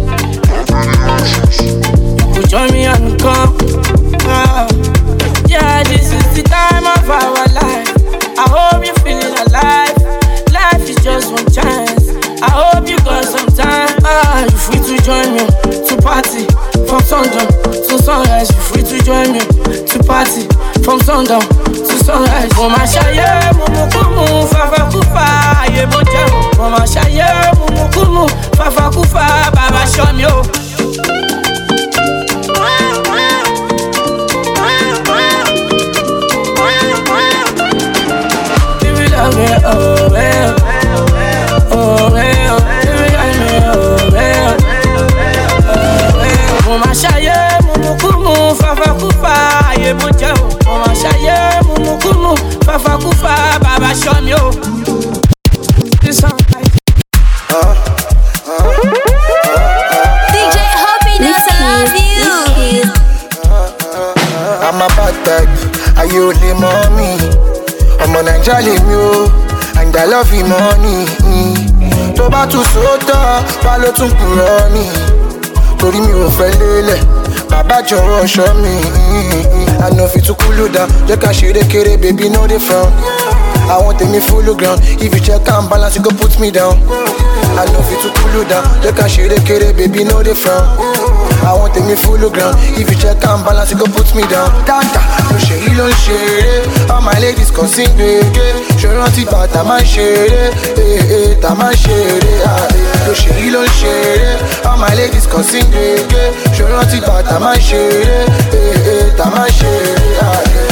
Speaker 16: You could join me and come. Yeah, this is the time of our life. I hope you're feeling alive. Life is just one chance. I hope you got some time. You're free to join me to party from sundown to sunrise. You're free to join me to party from sundown to sunrise. Mama shaye mumukumu fafa kufa ye moja. Mama shaye mumukumu fafa kufa baba show me. Oh well, oh well, oh well, Mama shaye mumukumu fafa kufa ye moja. Mama shaye mumukumu fafa kufa baba show me. This song
Speaker 11: DJ Happiness, I love you.
Speaker 13: I'm a bad type, are you the mommy? I'm on a jolly mule, and I love you money. To bá tún sóòótọ́, wá ló tún kúrò ní. Torí mi ò fẹ́ lélẹ̀, bàbá jọ̀wọ́ ṣọ́ mi. I know fit to cool you down, jẹ́ ká ṣeré kéré, baby no dey frown. I want me full ground, if you check and balance, you go put me down. I know fit to cool you down, jẹ́ ká ṣeré kéré, baby no dey frown. I want me full ground, if you check and balance, you go put me down. Tanta, no ṣèyí ló ń ṣeré, all my ladies kan sing gbèké. Ṣé rántí bá tá máa ń ṣeré, tá máa ń ṣeré. No ṣèyí ló ń ṣeré, all my ladies kan sing gbèké. Ṣé rántí bá tá máa ń ṣeré, tá máa ń ṣeré.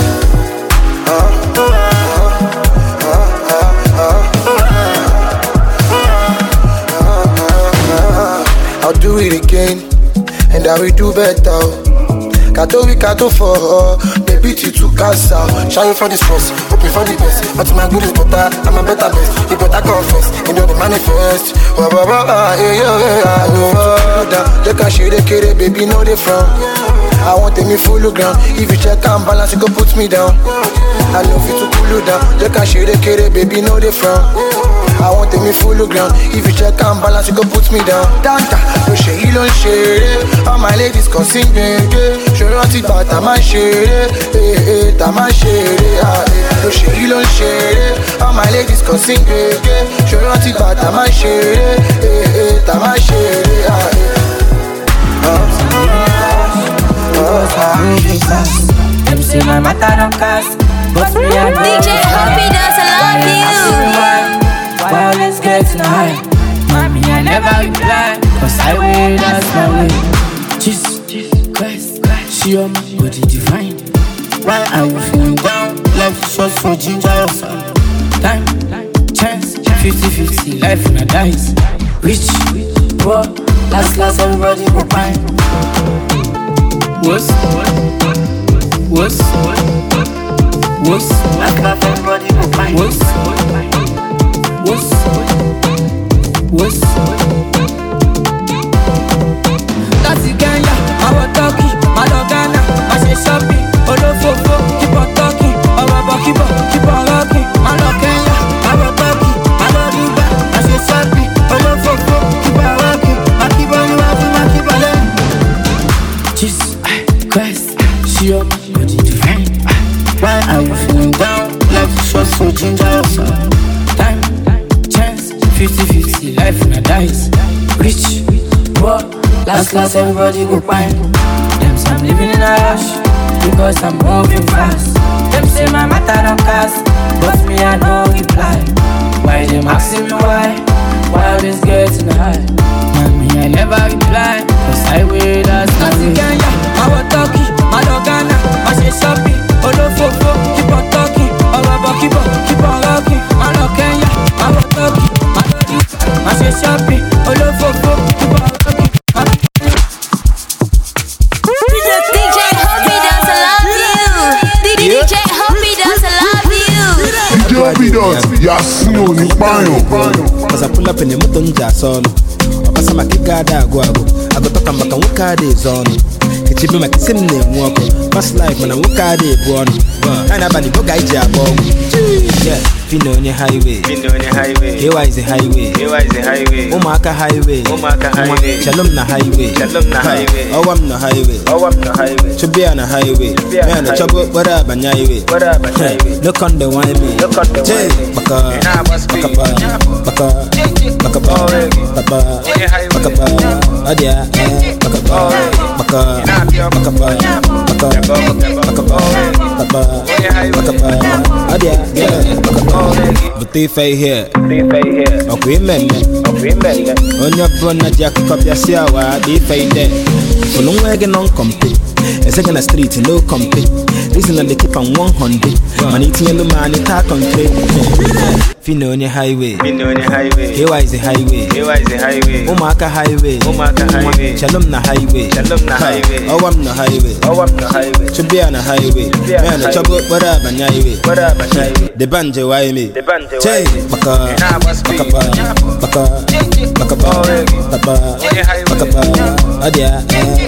Speaker 13: I'll do it again, and I will do better. Kato for baby to cancer. Shine for this first, hoping for the best. But my good is better, I'm a better best. You better confess, you know the manifest. They can share the kid, baby, no they from. I want me full ground. If you check and balance, you go put me down. I know fit to cool you down. They can share the kid, baby, no they from. I want me full ground. If you check and balance, you go put me down. Tanta, no ṣèyí ló ń ṣeré. All my ladies can sing gbèké. Ṣé rántí bá tá máa ń ṣeré, tá máa ń ṣeré. No ṣèyí ló ń ṣeré. All my ladies can sing gbèké. Ṣé rántí bá tá máa ń ṣeré, tá máa ń ṣeré.
Speaker 16: Them say my matter don't cast, but me I know.
Speaker 11: DJ Happiness, I love you.
Speaker 16: Violence gets high. Mommy, I never reply, cause I way, that's my way. Jesus Christ, she on my body divine. Why are you feeling down? Life is short for ginger or sun. Time, chance, 50-50, life in a dice. Rich, poor, last, everybody go fine. What's last, everybody go fine. What's That's the Kenya, our Turkey, my Ghana, I say shopping, Olofofo, keep on talking, our keep on rocking, my Kenya, our Turkey, my Dubai, I say shopping, Olofofo, keep on rocking, I keep on rocking, I keep on learning. Jesus Christ, she on my body divine. Why are you feeling down? Life is short, so ginger or sun. Time, chance, 50-50, life in a dice. Rich, poor, last, everybody go fine. Them say I'm living in a rush, because I'm moving fast. Them say say my matter don't cast, but me I no reply. Why them asking me why? Why all this getting high? Me I never reply, cause I wait last night. Kenya, I was talking, I love Ghana, I say shopping, Olofofo, keep on talking, keep on rocking. I love Kenya, I was talking, I love it, I say shopping, Olofofo, keep on rocking.
Speaker 11: DJ Hoppy does love you. DJ Hoppy does love you.
Speaker 2: DJ Hoppy does, yasin oni payan.
Speaker 17: Cause I pull up in the motor solo. Pasa makigada agwago. I go talk about wukade zone. Kichibi makisimne mwako. Past life when I wukade buono. Kana bani boga ija bogo. Yeah, Fino on your highway. Kewa is a highway. Omaka highway. Shalom na highway. Owam na highway. Chubia na highway. Man, the trouble, what up, and highway. Look on the wine me. Jay, Baka, Adia, Butife here. Okay, men. On your brother, Jack, copy a siawa, they fade there. For no wagon on company. A second street, no company. Reason that they keep on 100. Man, eating yellow man, it talk on trade. Fino on your highway. Kewa is a highway. Omaka highway. Shalom na highway. Owam na highway. Chubia na highway. Man, the trouble, what up, and highway. The banjo, why me? Chay, Baka, Adia,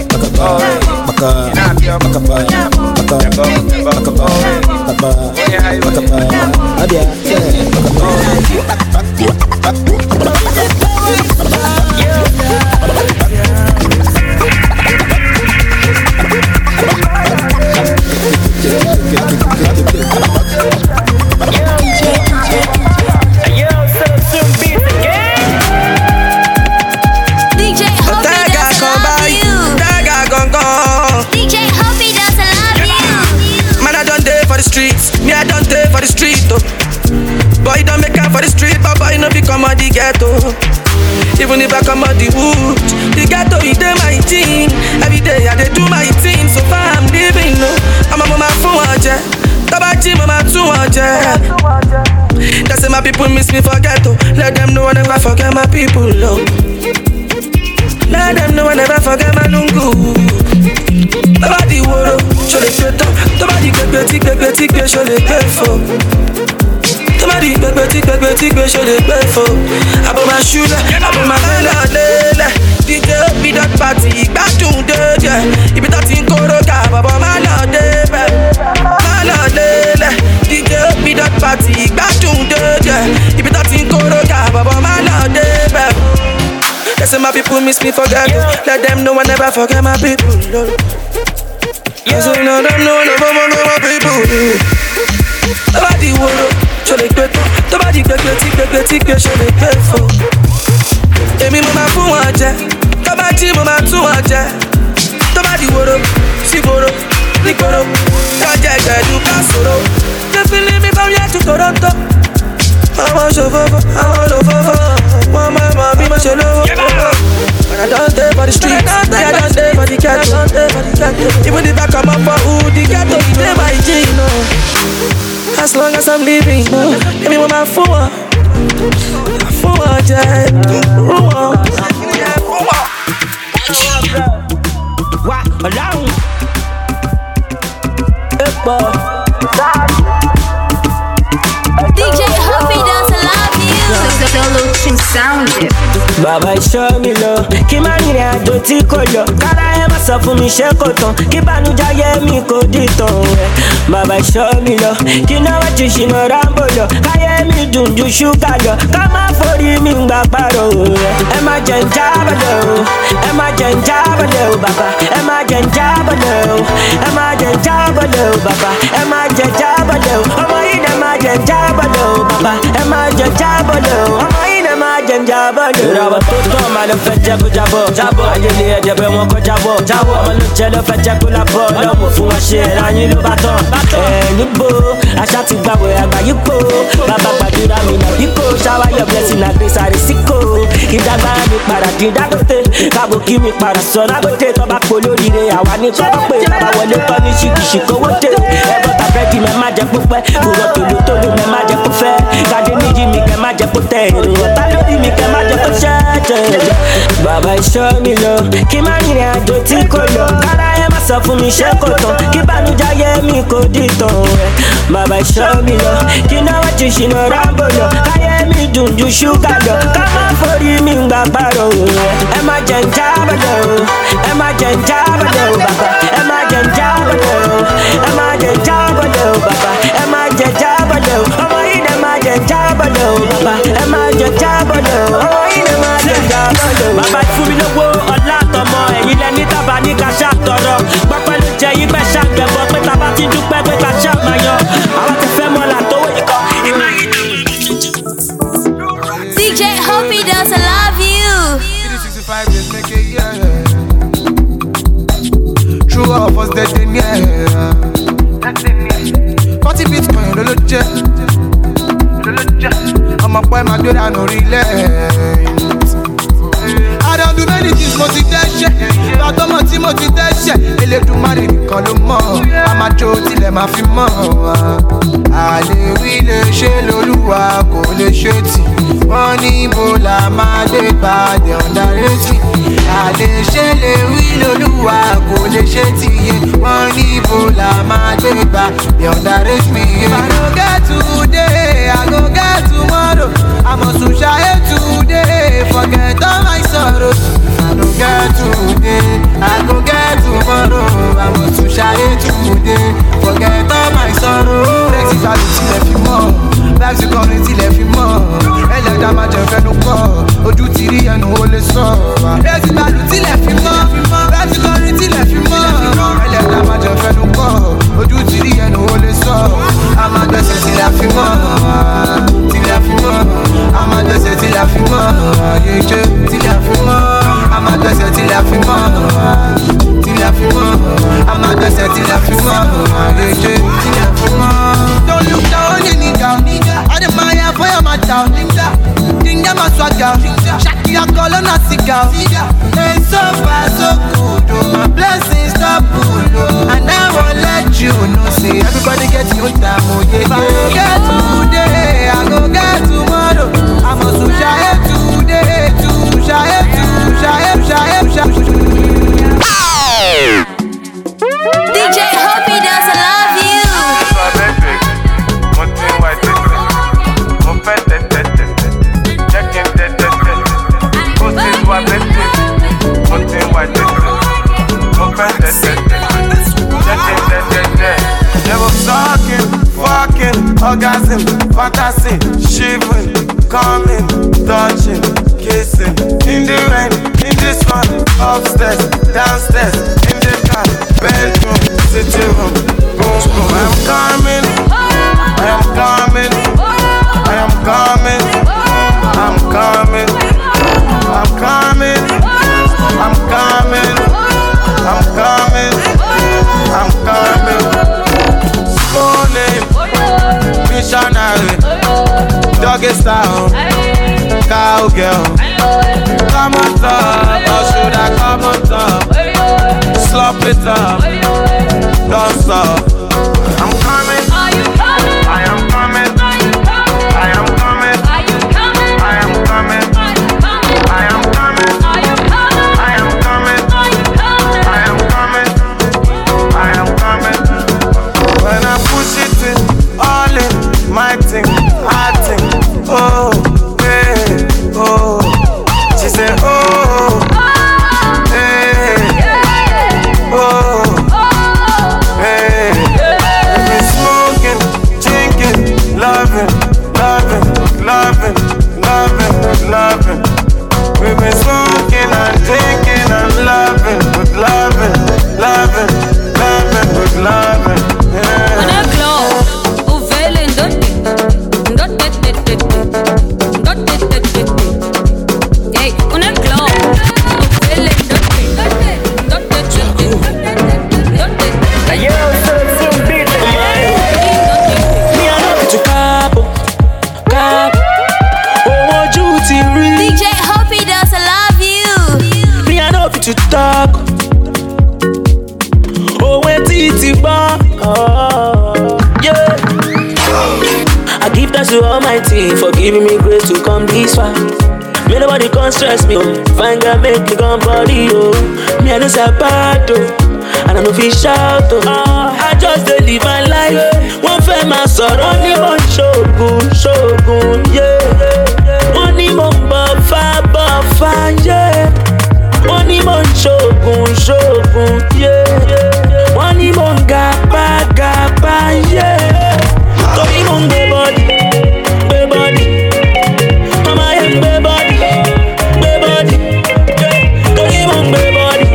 Speaker 8: Boy, don't make up for the street, but boy, no become on the ghetto. Even if I come out the wood, the ghetto is my team. Every day I do my thing, so far I'm living. No, I'm a mama for one jet. Tabaji mama to one jet. That's why my people miss me for ghetto. Let them know I never forget my people. No. Let them know I never forget my lungu. Tabadi woro, show the pay top. Tabadi get show the pay for. Somebody beg, show the beg for. I put my shoe, I put my lele. DJ be that party, back to the yeah. If you don't think Koroka, Baba Malade, Malade. DJ be that party, back to the yeah. If you don't think Koroka, Baba Malade. They say my people miss me for that. Let them know I never forget my people. Yes, I know them know I never forget my people. Somebody woro. Show the pay, somebody beg, show the pay for. Emi mama fún wọn jẹ, tabaji mama tún wọn jẹ. Somebody woro, si woro, ni koro. Kọjá ìgbẹ́dù ká sọ̀rọ̀. Just leave me from here to Toronto. Àwọn ṣòfófó, àwọn olófófó. Wọ́n máa mọ bí mo ṣe lówó. When I don't stay for the street, I don't stay for the ghetto. Even if I come up for who the ghetto, it ain't my G, no. As long as I'm living, give me what my phone, jet,
Speaker 11: DJ Hoppy does love you. Solution sound.
Speaker 16: Bàbá ìṣọ́ mi lọ, kí má rìnrìn àjò tí kò lọ. Kára ẹ má sọ fún mi ṣé kò tán, kí bànújẹ́ mi kò dìtàn rẹ̀. Bàbá ìṣọ́ mi lọ, kí náwó ti ṣìnà rámbò lọ. Káyé mi dùn ju ṣúgà lọ, ká má forí mi gbà pàrọ̀ rẹ̀. Ẹ má jẹ́ ń jábọ̀lẹ̀ o, ẹ má jẹ́ ń jábọ̀lẹ̀ o bàbá. Ẹ má jẹ́ ń jábọ̀lẹ̀ o, ẹ má jẹ́ ń jábọ̀lẹ̀ o bàbá. Ẹ má jẹ́ jábọ̀lẹ̀ o, ọmọ yìí dẹ̀ má jẹ́ jábọ̀lẹ̀ o bàbá. Ẹ má jẹ́ jábọ̀lẹ̀ o, ọmọ yìí dẹ̀ má jẹ́ jábọ̀lẹ̀ o.
Speaker 5: ọmọ tó tán máa lọ fẹ́ jẹ́ kó jábọ̀ ayẹlẹ ẹ̀jẹ̀ bẹ́ẹ̀ wọn kọ́ jábọ̀ ọmọ ló jẹ́ ló fẹ́ jẹ́ kó lábọ̀ lọ́mọ fún wọn ṣe ẹ̀rọ ayé ló bá tán níbo aṣá ti gbàwẹ̀ àgbà yípo bàbá gbàdúrà mi nà bíkò ṣáwáyọ̀ blessing na grace àrísíkò ìdágbára mi padà dín dágòtè káàbò kí mi padà sọ lágòtè tó bá polóríire àwa ní kọ́kọ́ pé bàbá wọlé tọ́ ní ṣìkìṣìkò wọ́tẹ̀ ẹ̀bọ̀ tàbẹ́ẹ̀dì mẹ́ má jẹ́ kó pẹ́ òwò tòlótòló mẹ́ má jẹ́ kó fẹ́ kádé níyì mi kẹ́ má jẹ́ kó tẹ̀ èrò ọ̀tá lórí mi kẹ́ má jẹ́ kó ṣẹ́ẹ̀jẹ̀ bàbá ìṣọ́ mi lọ kí má rìnrìn àjò tí kò lọ kára ẹ má sọ fún mi ṣé kò tán kí bànújáyé mi kò dì tán ẹ bàbá ìṣọ́ mi lọ kí náwó ti ṣìnà rámbò lọ káyé mi dùn ju ṣúgà lọ ká má forí mi gbà pàrọ̀ ẹ má jẹ́ ń jábọ̀lẹ̀ o ẹ má jẹ́ ń jábọ̀lẹ̀ o bàbá ẹ má jẹ́ ń jábọ̀lẹ̀ o ẹ má jẹ́ ń jábọ̀lẹ̀ o bàbá ẹ má jẹ́ jábọ̀lẹ̀ o ọmọ yìí dẹ̀ má jẹ́ jábọ̀lẹ̀ o bàbá ẹ má jẹ́ jábọ̀lẹ̀ o ọmọ yìí dẹ̀ má jẹ́ jábọ̀lẹ̀ o. bàbá fún mi lówó ọlá àtọmọ ẹ̀yin lẹni tábà ní ká ṣàtọrọ gbọ́pẹ́ ló jẹ yín pẹ́ ṣàgbẹ̀bọ pé tábà ti dúpẹ́ pé ká ṣàmáyọ àwọn ti fẹ́ mọ́ là tó ikọ̀ ìgbà yìí.
Speaker 11: DJ Hoppy does I love you.
Speaker 18: 365 days make a year. True of us dead in here. 40 Bitcoin ló jẹ́. Ọmọ pẹ́ máa gbé dànù orílẹ̀. I don't do many things mo ti dẹ́ṣẹ̀. Bàtọ́mọ̀ tí mo ti dẹ́ṣẹ̀. Elédùmarè nìkan ló mọ̀. A máa jó tilẹ̀ máa fi mọ̀. Àlèwí lè ṣe lolúwa kò lè ṣe tì. Wọ́n ní ibo la máa gbé pàdé ọ̀dàrẹ́sì. Àlè ṣe lè wí lolúwa kò lè ṣe tì yé. Wọ́n ní ibo la máa gbé pàdé ọ̀dàrẹ́sì. If I no get today, I go get tomorrow. I must shine today, forget all my sorrows. If I no get today, I go get tomorrow. I must shine today, forget all my sorrows. Rexy value tilẹ̀ fi mọ́, vibes kọrin tilẹ̀ fi mọ́. Ẹlẹ́dàá máa jẹ fẹ́nu kọ́, ojú ti rí ẹnu ó lè sọ. Rexy value tilẹ̀ fi mọ́, vibes kọrin tilẹ̀ fi mọ́. Ẹlẹ́dàá máa jẹ fẹ́nu kọ́, ojú ti rí ẹnu ó lè sọ. A máa gbẹ́sẹ̀ tilẹ̀ fi mọ́, tilẹ̀ fi mọ́. A máa gbẹ́sẹ̀ tilẹ̀ fi mọ́, yéjé tilẹ̀ fi mọ́. A máa gbẹ́sẹ̀ tilẹ̀ fi mọ́, tilẹ̀ fi mọ́. A máa gbẹ́sẹ̀ tilẹ̀ fi mọ́, yéjé tilẹ̀ fi mọ́. Don't look down on any girl. I admire for your matter. Dinga my swagger. Shaki your color na cigar. It's so far so good. Oh, my blessings double. Oh, and I won't let you know. Say everybody get your time. Oh yeah. If I go get today, I go get tomorrow. I must shine today, to shine.
Speaker 11: DJ Hoppy does I love you.
Speaker 18: Fucking, orgasm, fantasy, shivering, coming, touch.
Speaker 5: to Almighty for giving me grace to come this far. May nobody come stress me, oh. Fine girl make me come body, oh. Me I know say bad, oh. And I know fi shout, oh. I just dey live my life. One fair man sọ̀rọ̀ ní mo ṣogun, yeah. Wọ́n ní mo bọ̀fà, yeah. Wọ́n ní mo ṣogun, yeah. Wọ́n ní mo gàpá, yeah. Torí mo gbé body. Mama yẹn gbé body. Torí mo gbé body.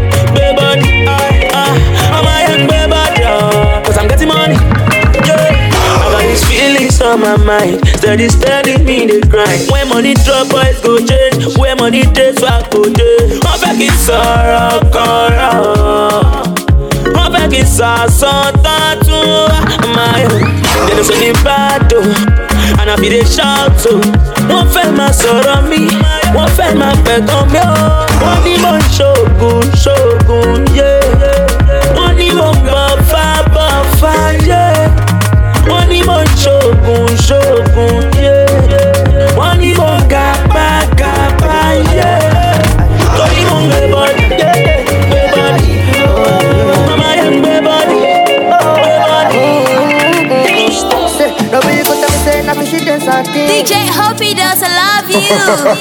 Speaker 5: Mama yẹn gbé body. Cause I'm getting money, yeah. I got these feelings on my mind. Steady me the grind. When money drop, boys go change. When money takes back go day. Wọ́n fẹ́ kí sọ̀rọ̀ kọ̀rọ̀. Wọ́n fẹ́ kí sọ̀sọ̀ tún máa yọ. They don't say me bad though, and I feel they shout too. Wọ́n fẹ́ máa sọ̀rọ̀ mi, wọ́n fẹ́ máa pẹ̀tàn mi ó. Wọ́n ní mo ṣogun, yeah. Wọ́n ní mo bọ̀fà, yeah. Wọ́n ní mo ṣogun, yeah. Wọ́n ní mo gàpá, yeah. Torí mo gbé bọ́dì, gbé bọ́dì. Mama yẹn gbé bọ́dì,
Speaker 11: DJ Hoppy does I love you.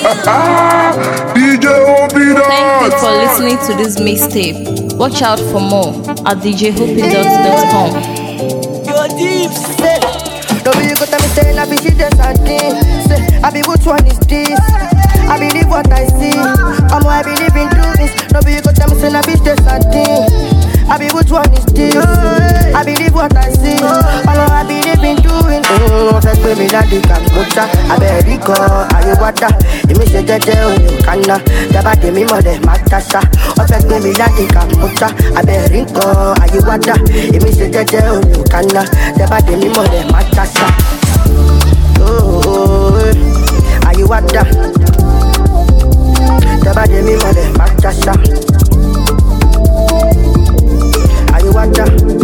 Speaker 2: DJ Hoppy does.
Speaker 1: Thank you for listening to this mixtape. Watch out for more at djhoppydot.com.
Speaker 6: Your deep say, nobody go tell me say na be she dey something. Say, I be which one is this? I believe what I see. I believe in this. Nobody go tell me say na be she dey something. I be which one is this? I believe what I see. I believe in doing. First baby na di kamucha. America, Ayuwada. Imi se jeje Onyekana. Yaba de mi mo de matasa. First baby na di kamucha. America, Ayuwada. Imi se jeje Onyekana. Yaba de mi mo de matasa. Ayuwada. Yaba de mi mo de matasa. Ayuwada.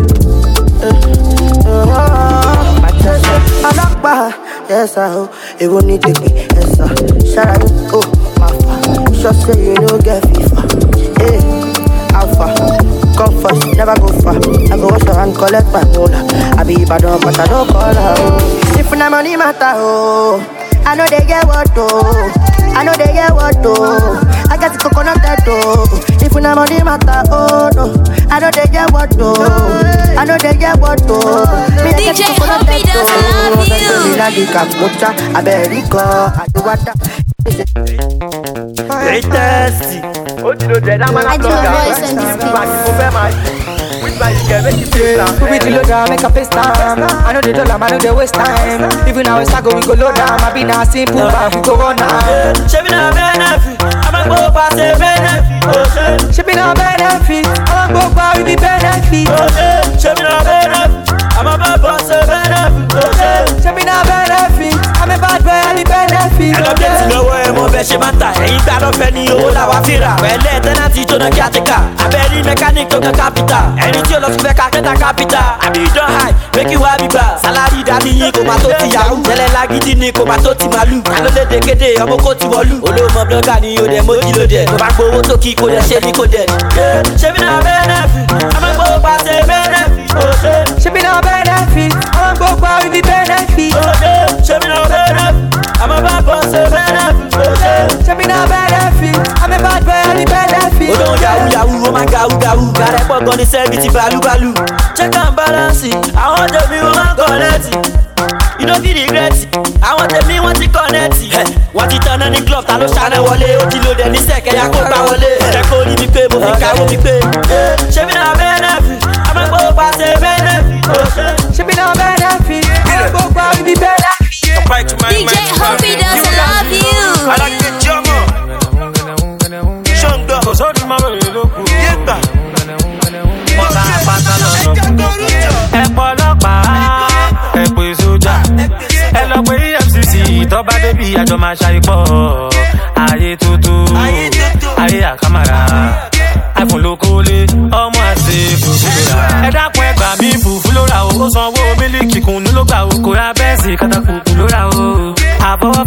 Speaker 6: Alakpa, yes I ho. It won't need to be yes I. Shout out, oh my fa. Sure say you know get FIFA. Hey, Alpha, come first, never go far. I go wash your hand, collect my mola. I be bad on, but I don't call her. If na money matter, oh, I know they get what oh. I know they get what oh. I got the coconut that oh. If na money matter, oh no. I know they get what oh. I know they get what oh.
Speaker 11: DJ Hoppy does I love you.
Speaker 6: America, Ayuwada.
Speaker 5: Very thirsty.
Speaker 11: I do a voice on this beat.
Speaker 16: Who be the loader, make a face time. I know the dollar, I know the waste time. Even now it's not going go low down. I be now simple, but we go on now.
Speaker 5: She be now benefit, I'm a go pass a benefit.
Speaker 16: She be now benefit, I'm a go pass the benefit.
Speaker 5: She be now benefit, I'm a go pass a benefit.
Speaker 16: She be now benefit, I'm a bad boy and the benefit.
Speaker 5: I don't get to know where I'm best matter. Ain't that of any old Awafira? Well, let the Nazi to the Katika. I bury mechanic to the capital. Anything lost back at the capital. I be don't hide, make you happy bar. Salary daddy, go matoti yahoo. Tell a laggy Nico Matoti Malu. I know let the kede, I'm a koti walu. Olo my blood can you the mojilo dead. No back go to keep with the shelly co dead. She be now benefit, I'm a go pass a benefit.
Speaker 16: She be now benefit, I'm a go pass the benefit.
Speaker 5: She be now benefit, I'm a go pass a benefit.
Speaker 16: She be now benefit, I'm a bad boy and the benefit.
Speaker 5: Oh no yahoo, oh my gahu. Got a pop on the cell, bitty balu. Check and balance it. I want to be one connect it. You don't feel regret it. I want to be one to connect it. What it turn on the club, talo shine wale. Otilo de ni seke ya ko ba wale. Eko ni mi pe, mo fi kawo mi pe. She be na benefit, I'm a go pass a benefit.
Speaker 16: She be na benefit, I'm a go pass the benefit.
Speaker 11: DJ Hoppy does I love you.
Speaker 5: I like the jungle. Shonda, so di mama lo ku. Yeta.
Speaker 19: Ẹ̀pọ̀lọpàá ẹ̀pẹ̀ sójà ẹ lọ pé EFCC tọ́ba débì àjọ máa ṣàìpọ̀ ayé tuntun ayé àkàmàrà iPhone ló kólé ọmọ àti fùfú lóra ẹ dákun ẹgbà mi fùfú lóra o ó sanwó mílíkì kùnú ló gbà o kò ra bẹ́ẹ̀sì kátàkùkù lóra.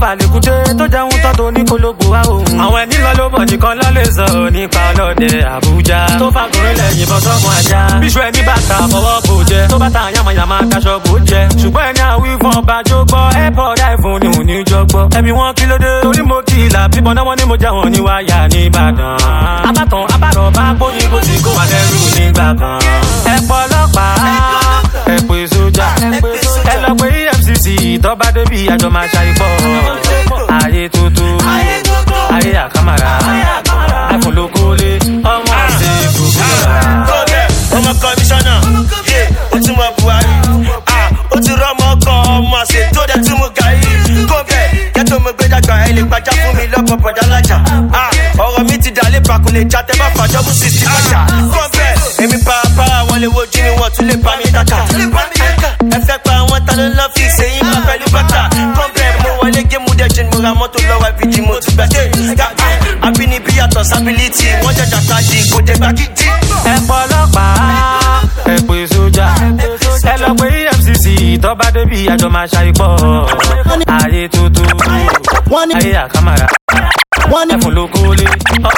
Speaker 19: balẹ̀ kúté tó jẹun tán tó ní kólógbò wá òun. àwọn ẹni lọ ló bọ̀ nìkan lọ lè sọ nípa ọlọ́dẹ Àbújá. tó fàkùnrin lẹ́yìn bọ́ sọ́kun ajá. bíṣu ẹni bàtà fọwọ́ bò jẹ. tó bàtà yamayama daṣọ bò jẹ. ṣùgbọ́n ẹni àwí fún ọba jó gbọ́. airport iphone ni òní jọ gbọ́. ẹ̀mí wọn kí ló dé. torí mo kìlà bíbọn náà wọ́n ní mo jẹ́ wọn ní wáyà ní Ìbàdàn. abátàn abárọ̀ bá gbóyin bó ti kó wà lẹ́rù nígbà kan. ẹ̀pọ̀ ọlọ́pàá ẹ̀pẹ̀ sójà ẹ lọ pé EFCC tọ́ba débi àjọ máa ṣàìpọ̀. ayé tuntun ayé àkàmàrà àfọlókólé ọmọ àti ìfòkúra.
Speaker 20: ọmọ kọmíṣánná ó ti mọ Buhari ó ti rọmọ kan ọmọ àṣẹ tó dẹ tí mo gà yìí kó bẹ́ẹ̀ kẹ́tọ́ mo gbé dàgbà ẹ lè gbàjá fún mi lọ́pọ̀ bọ̀dá lájà. ọ̀rọ̀ mi ti dà lé pakùn lè já tẹ́ bá fàjọ́ bú sí kọjá kó bẹ́ẹ̀ èmi pàápàá wọn lè wojú mi wọn tún lè pa mí dákà. ẹ fẹ́ pa àwọn ta ló lọ́ fi ṣèyí máa pẹ̀lú bàtà kó bẹ́ẹ̀ mo wọlé gémù dẹ́jìn mo ra mọ́tò lọ́wọ́ ìbíjì mo ti gbẹ́dẹ́ àbínibí yàtọ̀ sábìlìtì wọ́n jẹjà sáàjì kò jẹ gbàgídí.
Speaker 19: ẹ̀pọ̀ ọlọ́pàá ẹ̀pẹ̀ sójà ẹ lọ pé EFCC tọ́ba débi àjọ máa ṣàìpọ̀. ayé tuntun ayé àkàmàrà ẹ̀fọn ló kólé.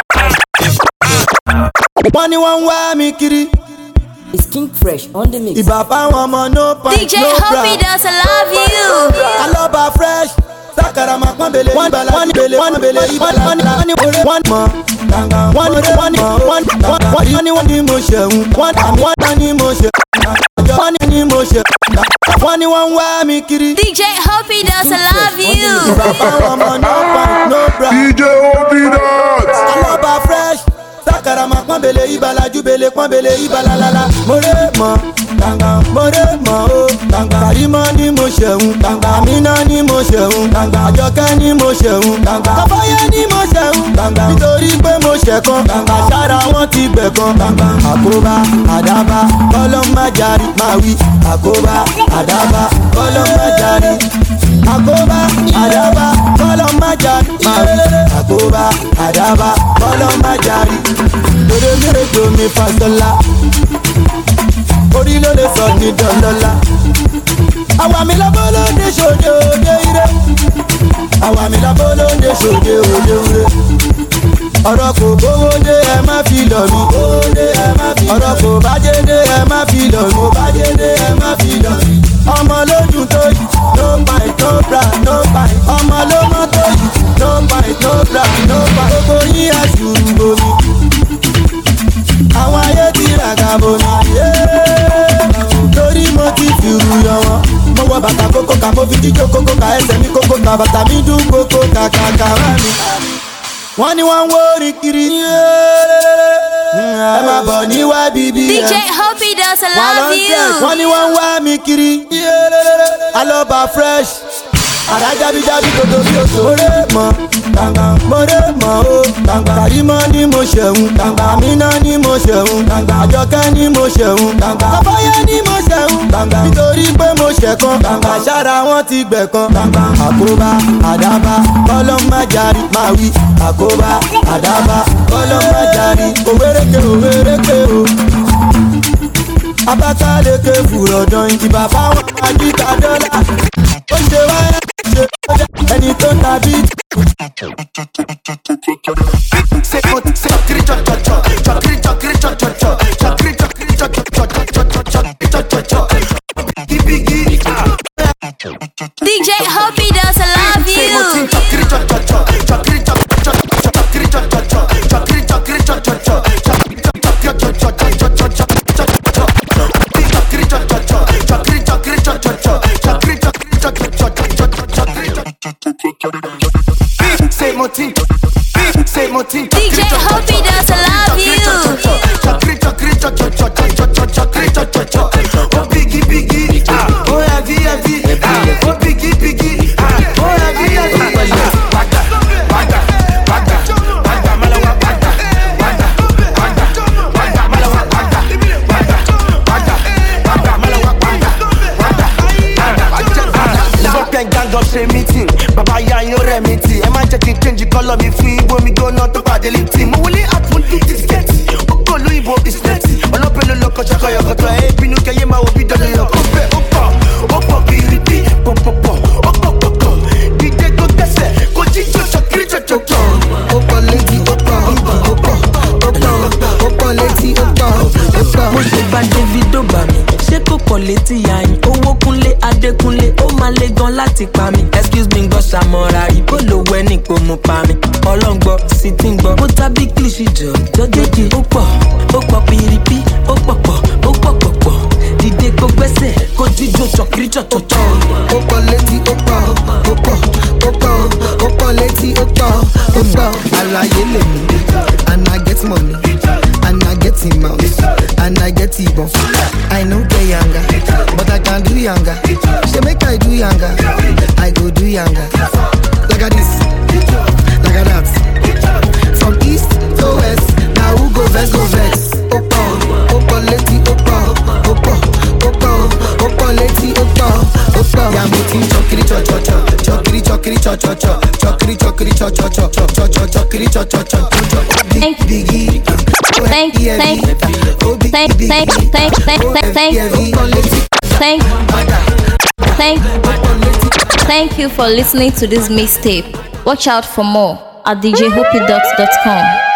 Speaker 7: wọ́n ní wọ́n ń wá mi kiri.
Speaker 21: It's King Fresh on the mix.
Speaker 7: ìbá fáwọn ọmọ no point
Speaker 11: DJ Hoppy does love you.
Speaker 7: alọ́ba fresh sakara ma pọ́n bele wọ́n bele ìbàlá wọ́n ní oore wọ́n mọ̀ wọ́n ní wọ́n ní mo ṣẹ̀hún wọ́n ní mo ṣẹ̀ wọ́n ní mo ṣẹ̀ wọ́n ní wọ́n ń wá mi kiri.
Speaker 11: DJ Hoppy does love you.
Speaker 7: ìbá fáwọn ọmọ no point no bra.
Speaker 2: DJ Hoppy does.
Speaker 7: alọ́ba fresh sakara ma pọ́n bele ìbàlá ju bele pọ́n bele ìbàlá lala. more mọ̀ o Karimo ni mo ṣẹ̀hún Amina ni mo ṣẹ̀hún Àjọkẹ́ ni mo ṣẹ̀hún Kọ́fáyé ni mo ṣẹ̀hún nítorí pé mo ṣẹ̀kan àṣàrà wọn ti gbẹ̀kan. àkóbá àdábá kọ́lọ́ má jarí máa wí. àkóbá àdábá kọ́lọ́ má jarí. àkóbá àdábá kọ́lọ́ má jarí máa wí. àkóbá àdábá kọ́lọ́ má jarí. lórí méjò mi fasọ́lá orí ló lè sọ ní dọ́lọ́lá. àwa mi lábọ́ ló ń dé ṣòde òde ire. àwa mi lábọ́ ló ń dé ṣòde òde ire. ọ̀rọ̀ kò gbówó dé ẹ má fi lọ̀ mí. ọ̀rọ̀ kò bájé dé ẹ má fi lọ̀ mí. ọmọ lójú tó yìí no bite no bra no bite. ọmọ ló mọ́ tó yìí no bite no bra no bite. gbogbo yín àṣùrù bomi. àwọn ayé ti ràgà bomi. torí mo ti fìrù yọ wọn. mo wọ bàtà kókó ká mo fi jíjó kókó ká ẹsẹ̀ mi kókó ká bàtà mi dún kókó kàkàkà wá mi. wọ́n ní wọ́n ń wó orin kiri. ẹ máa bọ̀ ní YBB.
Speaker 11: DJ Hoppy does love you.
Speaker 7: wọ́n ní wọ́n ń wá mi kiri. alọ́ba fresh. àdájábíjábí dodo bí oṣù. more mọ̀ o Karimo ni mo ṣẹ̀hún Amina ni mo ṣẹ̀hún Àjọkẹ́ ni mo ṣẹ̀hún Kọ́fáyé ni mo ṣẹ̀hún nítorí pé mo ṣẹ̀kan àṣàrà wọn ti gbẹ̀kan. àkóbá àdábá kọ́lọ́ má jarí máa wí. àkóbá àdábá kọ́lọ́ má jarí. òwéréke o. Abakaleke fùrọ̀dán ìdìbà fáwọn àjíkà dọ́là. ó ṣe wáyà ṣe ẹni tó tàbí.
Speaker 11: DJ Hoppy does love you. DJ Hoppy does love you.
Speaker 20: Baba ya yo remedy. Ẹ má jẹ́ kí n change color mi fún ibo mi gbóná tó pàdé lifti. Mo wọlé àtúntò ti skẹ́tì. Oko olóyìnbó ìsìlẹ̀tì. Ọlọ́pẹ́ ló lọ kọjá kọyọ̀kọ̀tọ̀. Ẹ bínú kẹyẹ máa wo bí dandan yọ. Ó pọ̀ bìrìbì pọ̀pọ̀pọ̀. Ó pọ̀ pọ̀pọ̀. Dídé tó gbẹ́sẹ̀.
Speaker 15: létí àyìn. Owó kúnlé Adékúnlé, ó máa le gan láti pa mi. Excuse me, gbọ́ ṣàmọ́ra rí, bó lo wẹ́ ní kò mú pa mi. Ọlọ́ngbọ́, sì ti ń gbọ́, ó tábí kílìṣì jọjọ́jọ́jì. Ó pọ̀ pìrìpì, ó pọ̀. Dìde kó gbẹ́sẹ̀, kó jíjó chọ̀kiri chọ̀chọ̀chọ̀.
Speaker 7: Ó pọ̀ létí, ó pọ̀ létí, ó pọ̀. Àlàyé lè mú, and I get money, and I get him out, and I get him off. I know get younger, but I can do younger. She make I do younger, I go do younger. Like a this, like a that. From east to west, now who go vex, go vex. Ó pọ̀ létí, ó pọ̀ létí, ó pọ̀. Yeah, mo ti chokiri cho-cho-cho, chokiri cho-cho-cho, chokiri cho-cho-cho.
Speaker 1: Thank you for listening to this mixtape. Watch out for more at djhoopydot.com.